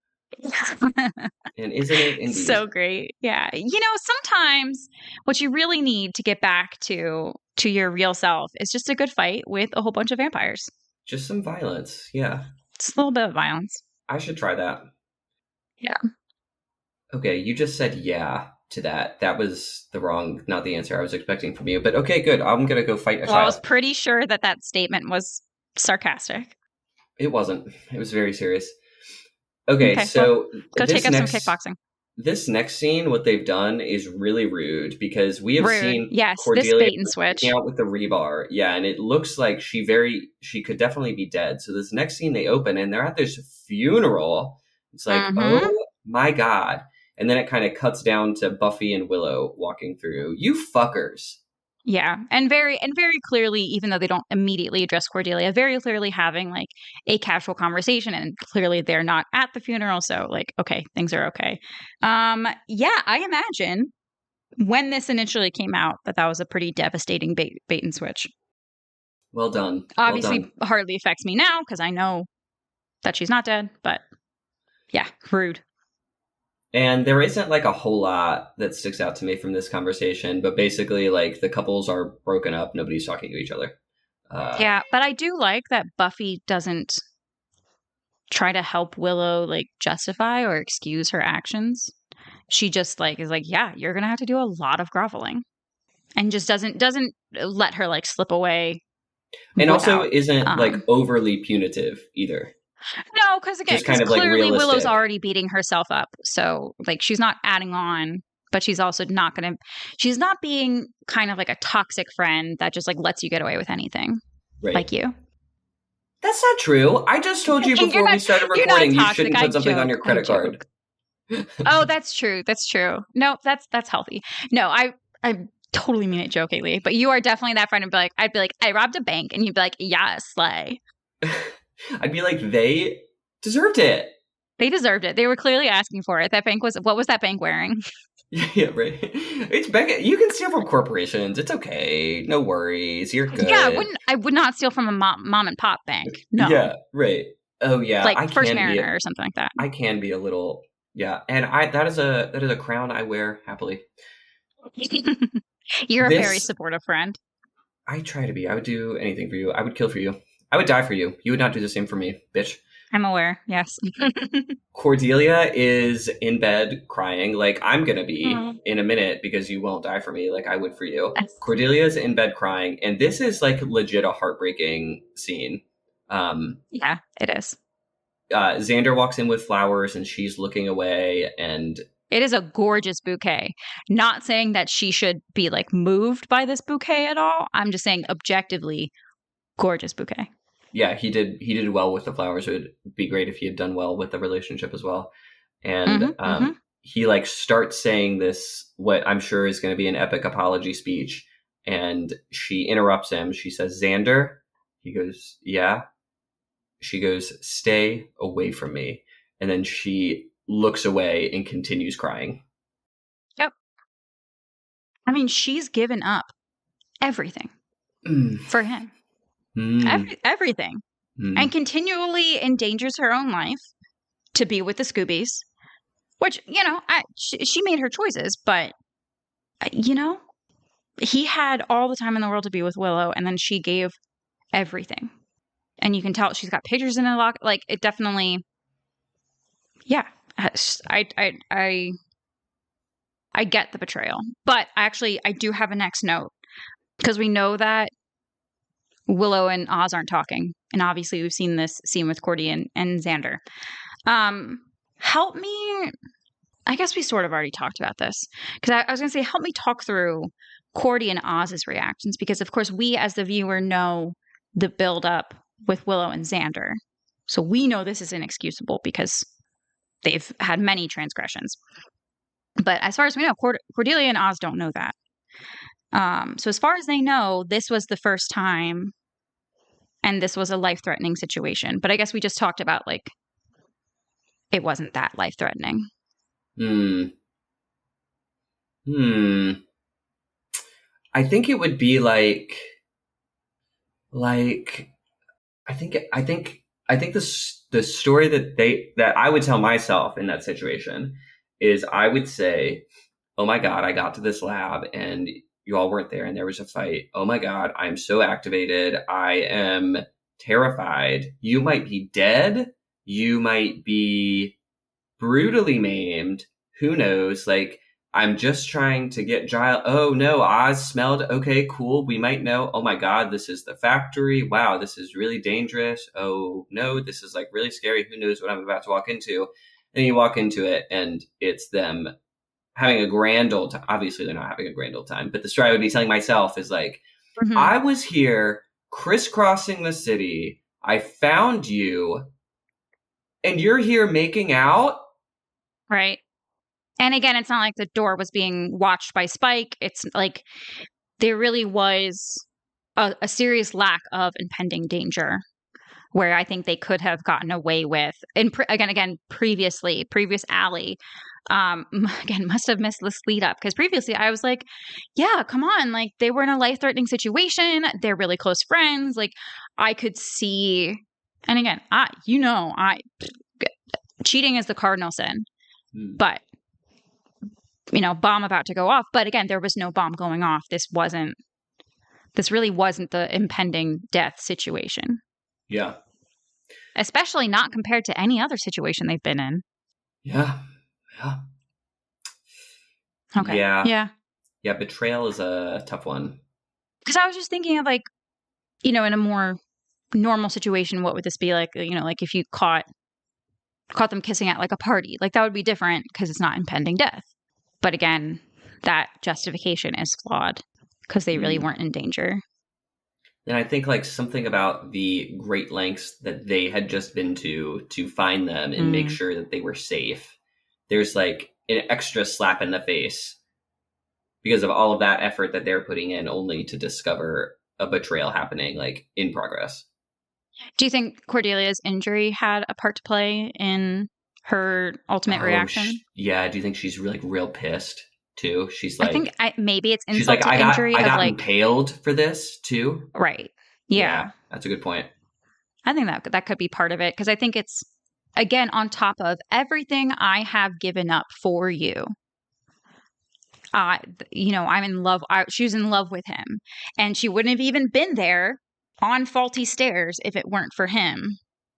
Speaker 1: And isn't it indeed?
Speaker 2: So great. Yeah. You know, sometimes what you really need to get back to your real self is just a good fight with a whole bunch of vampires.
Speaker 1: Just some violence. Yeah.
Speaker 2: Just a little bit of violence.
Speaker 1: I should try that.
Speaker 2: Yeah.
Speaker 1: Okay. You just said yeah to that. That was not the answer I was expecting from you. But okay, good. I'm going to go fight a child.
Speaker 2: I was pretty sure that statement was sarcastic.
Speaker 1: It wasn't. It was very serious. Okay, so
Speaker 2: go take up some kickboxing.
Speaker 1: this next scene, what they've done is really rude because we have seen
Speaker 2: yes,
Speaker 1: Cordelia
Speaker 2: this bait and switch
Speaker 1: out with the rebar. Yeah, and it looks like she could definitely be dead. So this next scene they open and they're at this funeral. It's like, oh my God. And then it kind of cuts down to Buffy and Willow walking through. You fuckers.
Speaker 2: Yeah, and very clearly, even though they don't immediately address Cordelia, very clearly having like a casual conversation, and clearly they're not at the funeral, so like, okay, things are okay. Yeah, I imagine when this initially came out that was a pretty devastating bait and switch.
Speaker 1: Well done.
Speaker 2: Obviously, hardly affects me now because I know that she's not dead, but yeah, rude.
Speaker 1: And there isn't like a whole lot that sticks out to me from this conversation, but basically like the couples are broken up. Nobody's talking to each other.
Speaker 2: Yeah, but I do like that Buffy doesn't try to help Willow like justify or excuse her actions. She just like is like, yeah, you're going to have to do a lot of groveling. And just doesn't let her like slip away.
Speaker 1: And also isn't like overly punitive either.
Speaker 2: No, because again,
Speaker 1: kind of
Speaker 2: clearly
Speaker 1: like
Speaker 2: Willow's already beating herself up. So like she's not adding on, but she's also not going to, she's not being kind of like a toxic friend that just like lets you get away with anything. Right. Like you.
Speaker 1: That's not true. I just told you before we started recording you shouldn't put something on your credit card.
Speaker 2: Oh, that's true. That's true. No, that's healthy. No, I totally mean it jokingly, but you are definitely that friend. I'd be like, I robbed a bank, and you'd be like, yeah, slay.
Speaker 1: I'd be like, they deserved it.
Speaker 2: They deserved it. They were clearly asking for it. What was that bank wearing?
Speaker 1: Yeah, right. It's Becca. You can steal from corporations. It's okay. No worries. You're good.
Speaker 2: Yeah, I would not steal from a mom and pop bank. No.
Speaker 1: Yeah, right. Oh yeah,
Speaker 2: like First Mariner or something like that.
Speaker 1: I can be a little, yeah, and that is a crown I wear happily.
Speaker 2: You're a very supportive friend.
Speaker 1: I try to be. I would do anything for you. I would kill for you. I would die for you. You would not do the same for me, bitch.
Speaker 2: I'm aware, yes.
Speaker 1: Cordelia is in bed crying like I'm going to be in a minute because you won't die for me like I would for you. Yes. Cordelia's in bed crying, and this is like legit a heartbreaking scene.
Speaker 2: Yeah, it is.
Speaker 1: Xander walks in with flowers and she's looking away, and
Speaker 2: it is a gorgeous bouquet. Not saying that she should be like moved by this bouquet at all. I'm just saying objectively gorgeous bouquet.
Speaker 1: Yeah, he did well with the flowers. It would be great if he had done well with the relationship as well. And he like starts saying this, what I'm sure is going to be an epic apology speech. And she interrupts him. She says, Xander. He goes, yeah. She goes, stay away from me. And then she looks away and continues crying.
Speaker 2: Yep. I mean, she's given up everything for him. Everything. And continually endangers her own life to be with the Scoobies, which, you know, she made her choices, but, you know, he had all the time in the world to be with Willow, and then she gave everything. And you can tell she's got pictures in a lock. Like, it definitely, yeah, I get the betrayal. But actually, I do have a next note, because we know that Willow and Oz aren't talking. And obviously we've seen this scene with Cordy and Xander. Help me, I guess we sort of already talked about this. Because I was going to say, help me talk through Cordy and Oz's reactions. Because of course we as the viewer know the build up with Willow and Xander. So we know this is inexcusable because they've had many transgressions. But as far as we know, Cordelia and Oz don't know that. So as far as they know, this was the first time, and this was a life-threatening situation. But I guess we just talked about, like, it wasn't that life-threatening.
Speaker 1: I think it would be like I think the story that I would tell myself in that situation is I would say, oh my God, I got to this lab and you all weren't there and there was a fight. Oh my God, I'm so activated. I am terrified. You might be dead. You might be brutally maimed. Who knows? Like, I'm just trying to get Giles. Oh no, Oz smelled. Okay, cool. We might know. Oh my God, this is the factory. Wow, this is really dangerous. Oh no, this is like really scary. Who knows what I'm about to walk into? And you walk into it, and it's them having a grand old time. Obviously, they're not having a grand old time, but the story I would be telling myself is like, I was here crisscrossing the city. I found you, and you're here making out?
Speaker 2: Right. And again, it's not like the door was being watched by Spike. It's like there really was a serious lack of impending danger where I think they could have gotten away with. And previous Allie, again, must have missed this lead up because previously I was like, yeah, come on. Like they were in a life-threatening situation. They're really close friends. Like I could see, and again, cheating is the cardinal sin, but bomb about to go off. But again, there was no bomb going off. This really wasn't the impending death situation.
Speaker 1: Yeah.
Speaker 2: Especially not compared to any other situation they've been in.
Speaker 1: Yeah. Yeah.
Speaker 2: Okay.
Speaker 1: Yeah. Yeah. Betrayal is a tough one.
Speaker 2: Because I was just thinking of like, in a more normal situation, what would this be like? Like if you caught them kissing at like a party, like that would be different because it's not impending death. But again, that justification is flawed because they really weren't in danger.
Speaker 1: And I think like something about the great lengths that they had just been to find them and make sure that they were safe. There's like an extra slap in the face because of all of that effort that they're putting in only to discover a betrayal happening like in progress.
Speaker 2: Do you think Cordelia's injury had a part to play in her ultimate reaction?
Speaker 1: Yeah. Do you think she's really real pissed too? She's like,
Speaker 2: I think maybe it's insult
Speaker 1: she's like,
Speaker 2: to injury.
Speaker 1: I got impaled for this too.
Speaker 2: Right. Yeah.
Speaker 1: That's a good point.
Speaker 2: I think that could be part of it because I think it's, again, on top of everything I have given up for you. I'm in love. She was in love with him, and she wouldn't have even been there on faulty stairs if it weren't for him.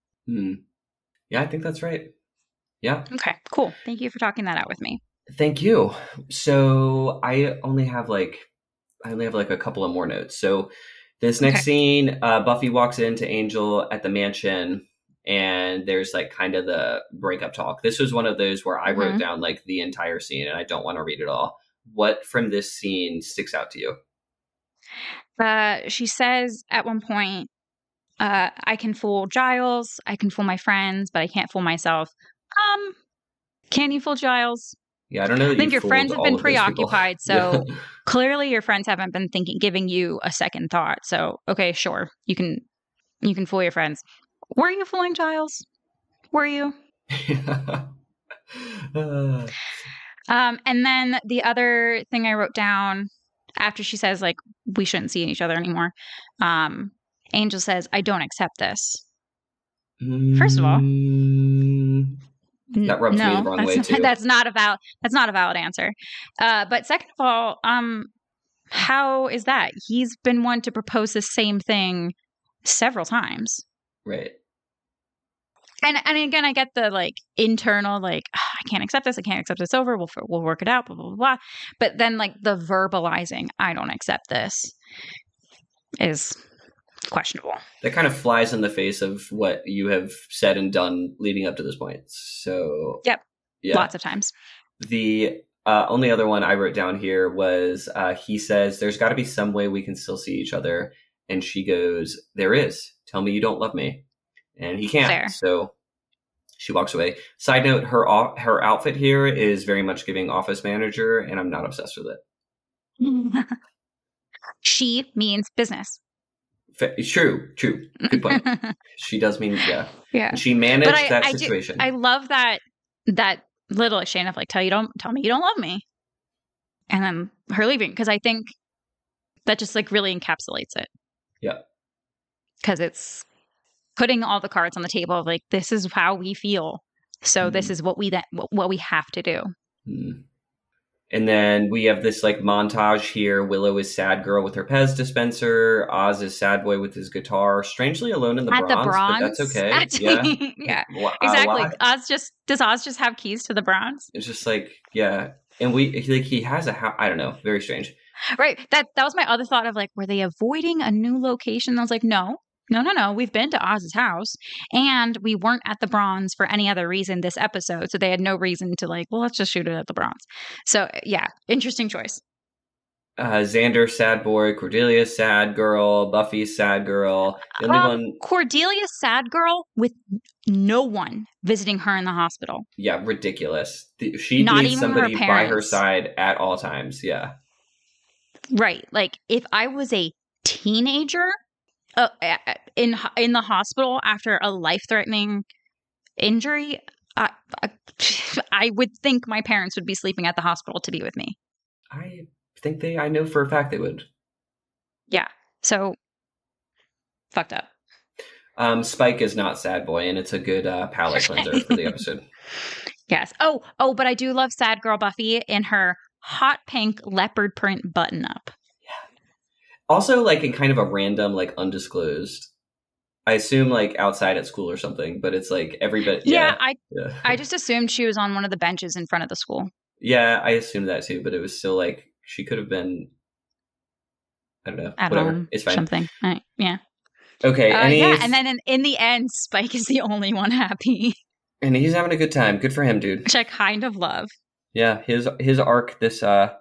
Speaker 1: Yeah, I think that's right. Yeah.
Speaker 2: Okay, cool. Thank you for talking that out with me.
Speaker 1: Thank you. So I only have like a couple of more notes. So this next scene, Buffy walks into Angel at the mansion, and there's like kind of the breakup talk. This was one of those where I wrote down like the entire scene, and I don't want to read it all. What from this scene sticks out to you?
Speaker 2: She says at one point, I can fool Giles, I can fool my friends, but I can't fool myself. Can you fool Giles?
Speaker 1: Yeah, I don't know.
Speaker 2: I think your friends have been preoccupied, so clearly your friends haven't been giving you a second thought. So, okay, sure, you can fool your friends. Were you fooling Giles? Were you? And then the other thing I wrote down after she says like we shouldn't see each other anymore, Angel says, "I don't accept this." First of all,
Speaker 1: that rubs me the wrong way too.
Speaker 2: That's not a valid answer. But second of all, how is that? He's been one to propose the same thing several times.
Speaker 1: Right.
Speaker 2: And again, I get the like internal like I can't accept this. I can't accept this. Over. We'll work it out. Blah blah blah. But then like the verbalizing, I don't accept this, is questionable.
Speaker 1: That kind of flies in the face of what you have said and done leading up to this point. So
Speaker 2: yep, yeah. Lots of times.
Speaker 1: The only other one I wrote down here was he says, "There's got to be some way we can still see each other," and she goes, "There is. Tell me you don't love me." And he can't. Fair. So she walks away. Side note, her outfit here is very much giving office manager, and I'm not obsessed with
Speaker 2: it. She means business.
Speaker 1: True. Good point. She does mean, yeah. And she managed that situation.
Speaker 2: I love that little exchange of like, tell me you don't love me. And then her leaving. Because I think that just like really encapsulates it.
Speaker 1: Yeah.
Speaker 2: Because it's putting all the cards on the table of like, this is how we feel. So this is what we have to do.
Speaker 1: And then we have this like montage here. Willow is sad girl with her Pez dispenser. Oz is sad boy with his guitar. Strangely alone in the Bronx, but that's okay.
Speaker 2: Yeah. Exactly. Does Oz just have keys to the Bronx?
Speaker 1: It's just like, yeah. And he has a house. I don't know. Very strange.
Speaker 2: Right. That was my other thought of like, were they avoiding a new location? I was like, no. No. We've been to Oz's house, and we weren't at the Bronze for any other reason this episode. So they had no reason to let's just shoot it at the Bronze. So yeah, interesting choice.
Speaker 1: Xander, sad boy. Cordelia, sad girl. Buffy, sad girl. The only one.
Speaker 2: Cordelia, sad girl with no one visiting her in the hospital.
Speaker 1: Yeah, ridiculous. She needs somebody by her side at all times. Yeah.
Speaker 2: Right. Like, if I was a teenager in the hospital after a life-threatening injury, I would think my parents would be sleeping at the hospital to be with me.
Speaker 1: I know for a fact they would.
Speaker 2: Yeah. So, fucked up.
Speaker 1: Spike is not sad boy, and it's a good palate cleanser for the episode.
Speaker 2: Yes. Oh, but I do love sad girl Buffy in her hot pink leopard print button up.
Speaker 1: Yeah. Also, in kind of a random, undisclosed. I assume outside at school or something, but it's everybody.
Speaker 2: Yeah, I just assumed she was on one of the benches in front of the school.
Speaker 1: Yeah, I assumed that too, but it was still she could have been. I don't know.
Speaker 2: At
Speaker 1: whatever.
Speaker 2: Home,
Speaker 1: it's fine.
Speaker 2: Something. Right. Yeah.
Speaker 1: Okay.
Speaker 2: And then in the end, Spike is the only one happy.
Speaker 1: And he's having a good time. Good for him, dude.
Speaker 2: Which I kind of love.
Speaker 1: Yeah, his arc this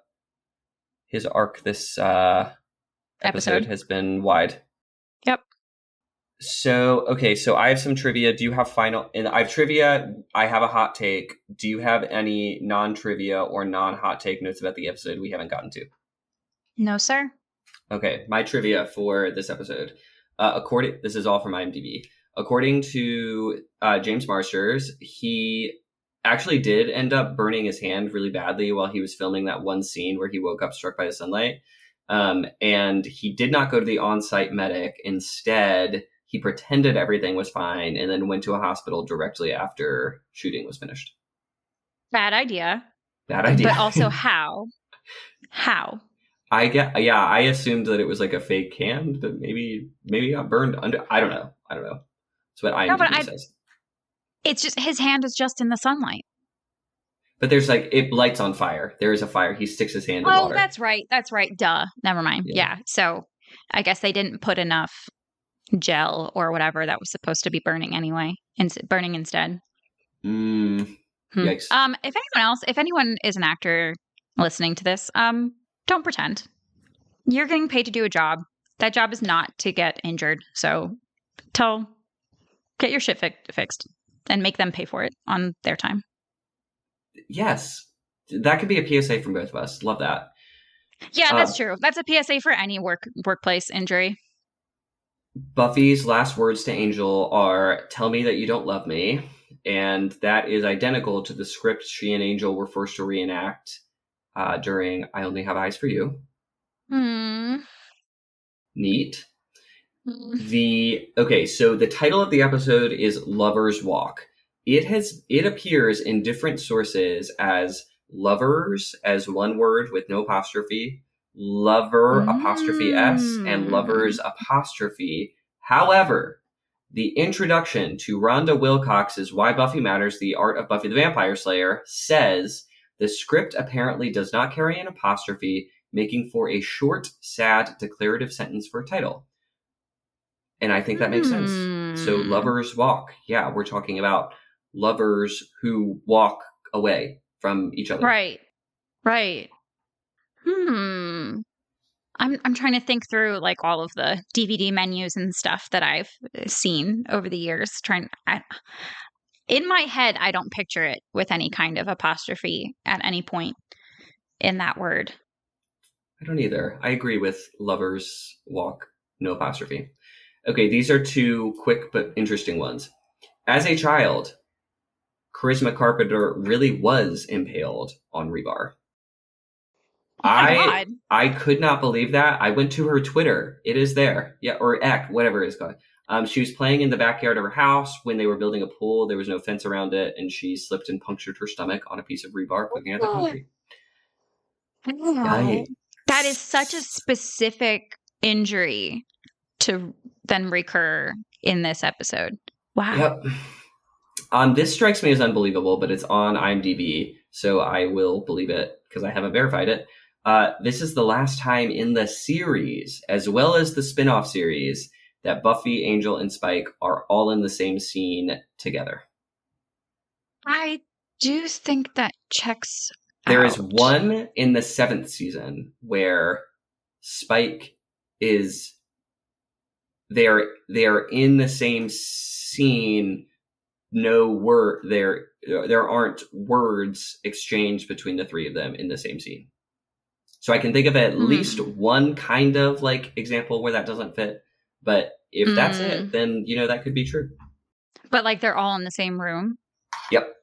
Speaker 1: episode has been wide.
Speaker 2: Yep.
Speaker 1: So I have some trivia. Do you have and I have trivia. I have a hot take. Do you have any non-trivia or non-hot take notes about the episode we haven't gotten to?
Speaker 2: No, sir.
Speaker 1: Okay, my trivia for this episode. This is all from IMDb. According to James Marsters, he actually did end up burning his hand really badly while he was filming that one scene where he woke up struck by the sunlight. And he did not go to the on-site medic. Instead, he pretended everything was fine and then went to a hospital directly after shooting was finished.
Speaker 2: Bad idea.
Speaker 1: But
Speaker 2: also how? How?
Speaker 1: I assumed that it was a fake hand, but maybe got burned under. I don't know. That's what IMDb says.
Speaker 2: It's just his hand is just in the sunlight.
Speaker 1: But there's it lights on fire. There is a fire. He sticks his hand in water.
Speaker 2: Oh, that's right. Duh. Never mind. Yeah. So I guess they didn't put enough gel or whatever that was supposed to be burning anyway, burning instead.
Speaker 1: Yikes.
Speaker 2: If anyone is an actor listening to this, don't pretend. You're getting paid to do a job. That job is not to get injured. So get your shit fixed and make them pay for it on their time.
Speaker 1: Yes. That could be a PSA from both of us. Love that.
Speaker 2: Yeah, that's true. That's a PSA for any workplace injury.
Speaker 1: Buffy's last words to Angel are, "Tell me that you don't love me." And that is identical to the script she and Angel were forced to reenact during I Only Have Eyes for You. Neat. So the title of the episode is Lover's Walk. It appears in different sources as lovers as one word with no apostrophe, lover apostrophe S, and lovers apostrophe. However, the introduction to Rhonda Wilcox's Why Buffy Matters, The Art of Buffy the Vampire Slayer says the script apparently does not carry an apostrophe, making for a short, sad, declarative sentence for a title. And I think that makes sense. So Lover's Walk. Yeah, we're talking about lovers who walk away from each other.
Speaker 2: Right. I'm trying to think through all of the DVD menus and stuff that I've seen over the years. In my head, I don't picture it with any kind of apostrophe at any point in that word.
Speaker 1: I don't either. I agree with Lover's Walk, no apostrophe. Okay, these are two quick but interesting ones. As a child, Charisma Carpenter really was impaled on rebar. I could not believe that. I went to her Twitter. It is there. Yeah, or X, whatever it's called. She was playing in the backyard of her house when they were building a pool. There was no fence around it, and she slipped and punctured her stomach on a piece of rebar poking at the concrete.
Speaker 2: That is such a specific injury to then recur in this episode. Wow.
Speaker 1: Yep. This strikes me as unbelievable, but it's on IMDb, so I will believe it because I haven't verified it. This is the last time in the series, as well as the spin-off series, that Buffy, Angel, and Spike are all in the same scene together.
Speaker 2: I do think that checks
Speaker 1: There
Speaker 2: out.
Speaker 1: is one in the 7th season where Spike is they're in the same scene. No word there aren't words exchanged between the three of them in the same scene. So I can think of at least one kind of like example where that doesn't fit. But if that's it, then that could be true.
Speaker 2: But like they're all in the same room?
Speaker 1: Yep.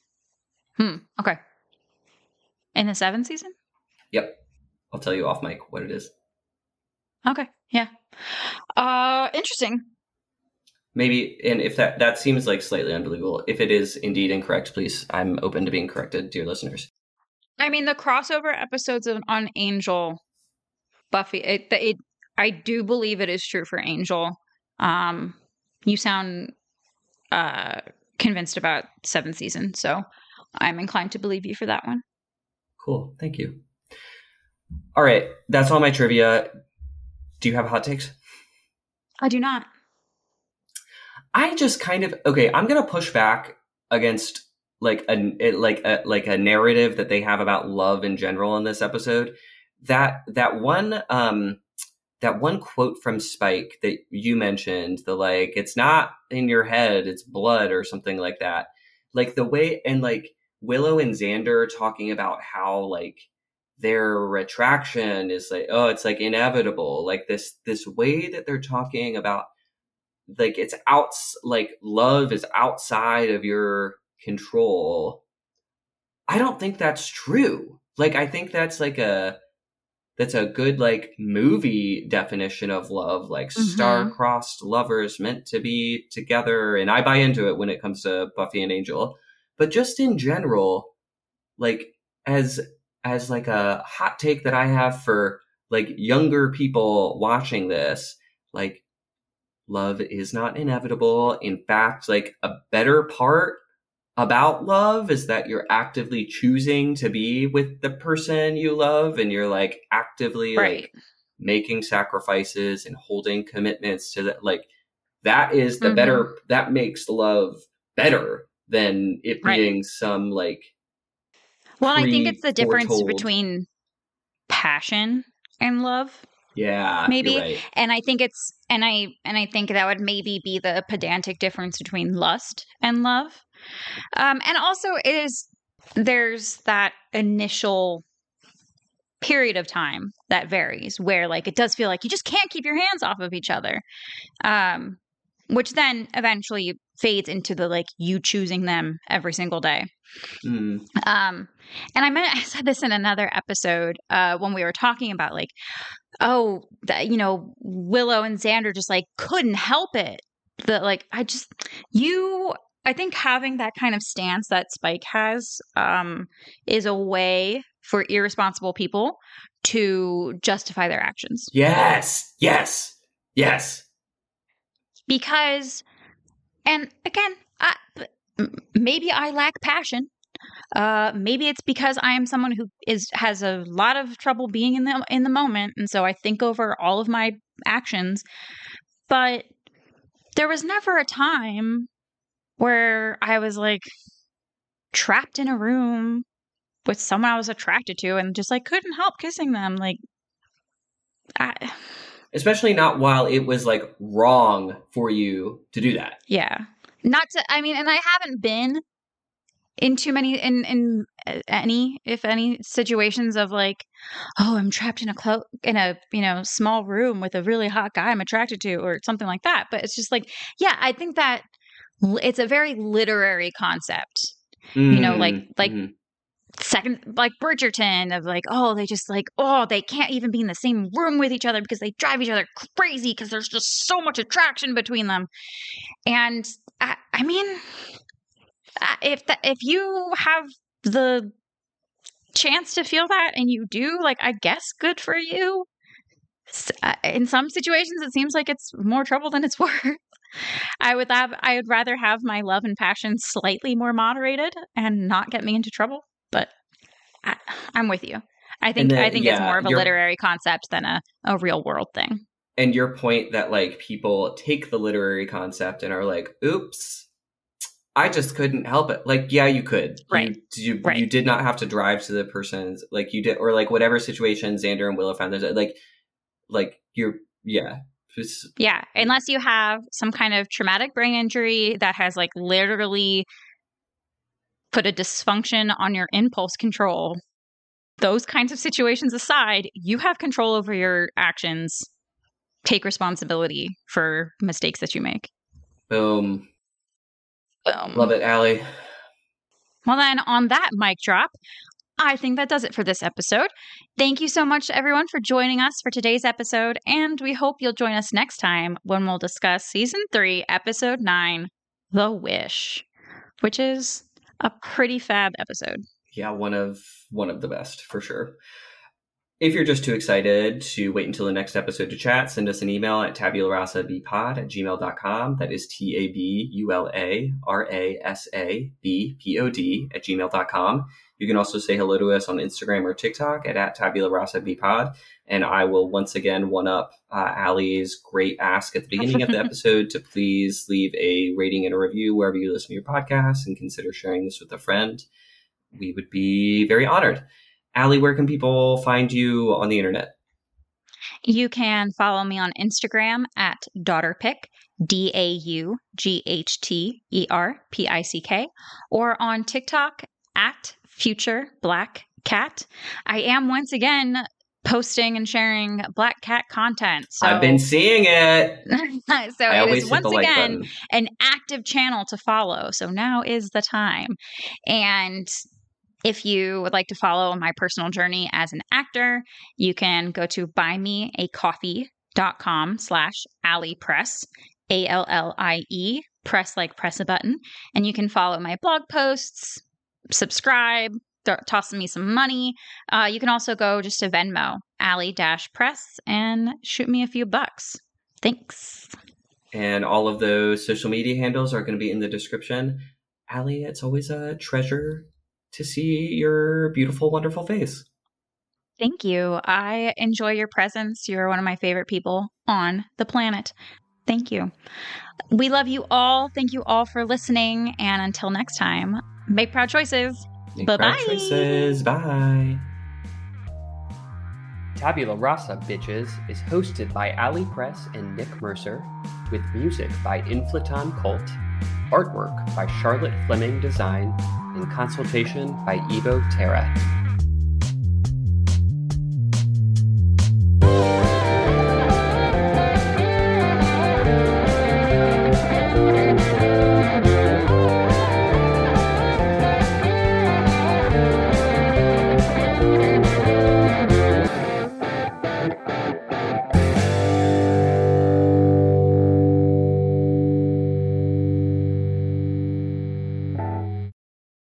Speaker 2: Okay. In the 7th season?
Speaker 1: Yep. I'll tell you off mic what it is.
Speaker 2: Okay. Yeah. Interesting.
Speaker 1: Maybe, and if that seems like slightly unbelievable, if it is indeed incorrect, please, I'm open to being corrected, dear listeners.
Speaker 2: I mean, the crossover episodes on Angel, Buffy, I do believe it is true for Angel. You sound convinced about 7th season, so I'm inclined to believe you for that one.
Speaker 1: Cool. Thank you. All right. That's all my trivia. Do you have hot takes?
Speaker 2: I do not.
Speaker 1: I just kind of I'm going to push back against like a narrative that they have about love in general in this episode. That one quote from Spike that you mentioned, the like it's not in your head, it's blood or something like that. Like the way, and like Willow and Xander talking about how like their attraction is like, oh, it's like inevitable. Like this way that they're talking about like it's like love is outside of your control. I don't think that's true. Like I think that's a good like movie definition of love, like star-crossed lovers meant to be together, and I buy into it when it comes to Buffy and Angel. But just in general, like as like a hot take that I have for like younger people watching this, like love is not inevitable. In fact, like a better part about love is that you're actively choosing to be with the person you love, and you're like actively like making sacrifices and holding commitments to that. Like that is the better, that makes love better than it being some like,
Speaker 2: well, I think it's the difference between passion and love.
Speaker 1: Yeah,
Speaker 2: maybe.
Speaker 1: You're right.
Speaker 2: And I think it's, and I think that would maybe be the pedantic difference between lust and love. And also there's that initial period of time that varies where like it does feel like you just can't keep your hands off of each other. Which then eventually fades into the like you choosing them every single day. And I said this in another episode when we were talking about like, Willow and Xander just like couldn't help it. That like I think having that kind of stance that Spike has is a way for irresponsible people to justify their actions.
Speaker 1: Yes.
Speaker 2: Because, and again, maybe I lack passion. Maybe it's because I am someone who has a lot of trouble being in the moment, and so I think over all of my actions. But there was never a time where I was like trapped in a room with someone I was attracted to and just like couldn't help kissing them. Like,
Speaker 1: especially not while it was like wrong for you to do that.
Speaker 2: Yeah. And I haven't been in too many, in any, if any, situations of like, oh, I'm trapped in a small room with a really hot guy I'm attracted to or something like that. But it's just like, yeah, I think that it's a very literary concept, second, like Bridgerton, of like, oh, they just like, oh, they can't even be in the same room with each other because they drive each other crazy because there's just so much attraction between them. And I mean, if you have the chance to feel that and you do, like, I guess good for you. In some situations, it seems like it's more trouble than it's worth. I would rather have my love and passion slightly more moderated and not get me into trouble. But I'm with you. I think it's more of a literary concept than a real world thing.
Speaker 1: And your point that like people take the literary concept and are like, oops, I just couldn't help it. Like, yeah, you could.
Speaker 2: Right.
Speaker 1: You did not have to drive to the person's, like you did, or like whatever situation Xander and Willow found. There's like you're, yeah.
Speaker 2: Yeah. Unless you have some kind of traumatic brain injury that has like literally put a dysfunction on your impulse control. Those kinds of situations aside, you have control over your actions. Take responsibility for mistakes that you make.
Speaker 1: Boom. Love it, Allie.
Speaker 2: Well, then, on that mic drop, I think that does it for this episode. Thank you so much, everyone, for joining us for today's episode, and we hope you'll join us next time when we'll discuss Season 3, Episode 9, The Wish, which is a pretty fab episode.
Speaker 1: Yeah, one of the best, for sure. If you're just too excited to wait until the next episode to chat, send us an email at tabularasabpod@gmail.com. That is tabularasabpod@gmail.com. You can also say hello to us on Instagram or TikTok at tabularasabpod. And I will once again one-up Allie's great ask at the beginning of the episode to please leave a rating and a review wherever you listen to your podcast and consider sharing this with a friend. We would be very honored. Allie, where can people find you on the internet?
Speaker 2: You can follow me on Instagram at daughterpick, DAUGHTERPICK, or on TikTok at Future Black Cat. I am once again posting and sharing Black Cat content. So
Speaker 1: I've been seeing it.
Speaker 2: So it is once again an active channel to follow. So now is the time. And if you would like to follow my personal journey as an actor, you can go to buymeacoffee.com/AlliePress, ALLIE, press like press a button. And you can follow my blog posts, subscribe, toss me some money. You can also go just to Venmo, Allie-Press, and shoot me a few bucks. Thanks.
Speaker 1: And all of those social media handles are going to be in the description. Allie, it's always a treasure to see your beautiful, wonderful face.
Speaker 2: Thank you. I enjoy your presence. You're one of my favorite people on the planet. Thank you. We love you all. Thank you all for listening. And until next time, make proud choices. Bye-bye.
Speaker 1: Proud choices. Bye.
Speaker 3: Tabula Rasa, Bitches is hosted by Allie Press and Nick Mercer, with music by Inflaton Cult, artwork by Charlotte Fleming Design, and consultation by Evo Terra.